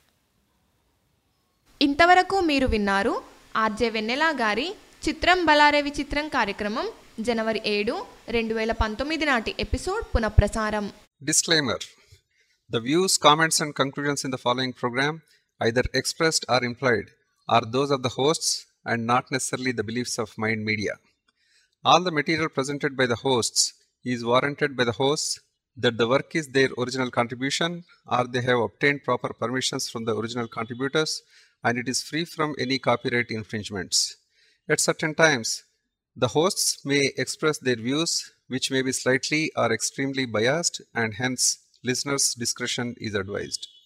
ఇంతవరకు మీరు విన్నారు ఆర్జే వెన్నెల గారి చిత్రం బళారవి చిత్రం కార్యక్రమం జనవరి 7, 2019 నాటి ఎపిసోడ్ పునఃప్రసారం. Disclaimer. The views, comments and conclusions in the following program, either expressed or implied, are those of the hosts and not necessarily the beliefs of Mind Media. All the material presented by the hosts is warranted by the hosts that the work is their original contribution or they have obtained proper permissions from the original contributors and it is free from any copyright infringements. At certain times, the hosts may express their views which may be slightly or extremely biased and hence listeners' discretion is advised.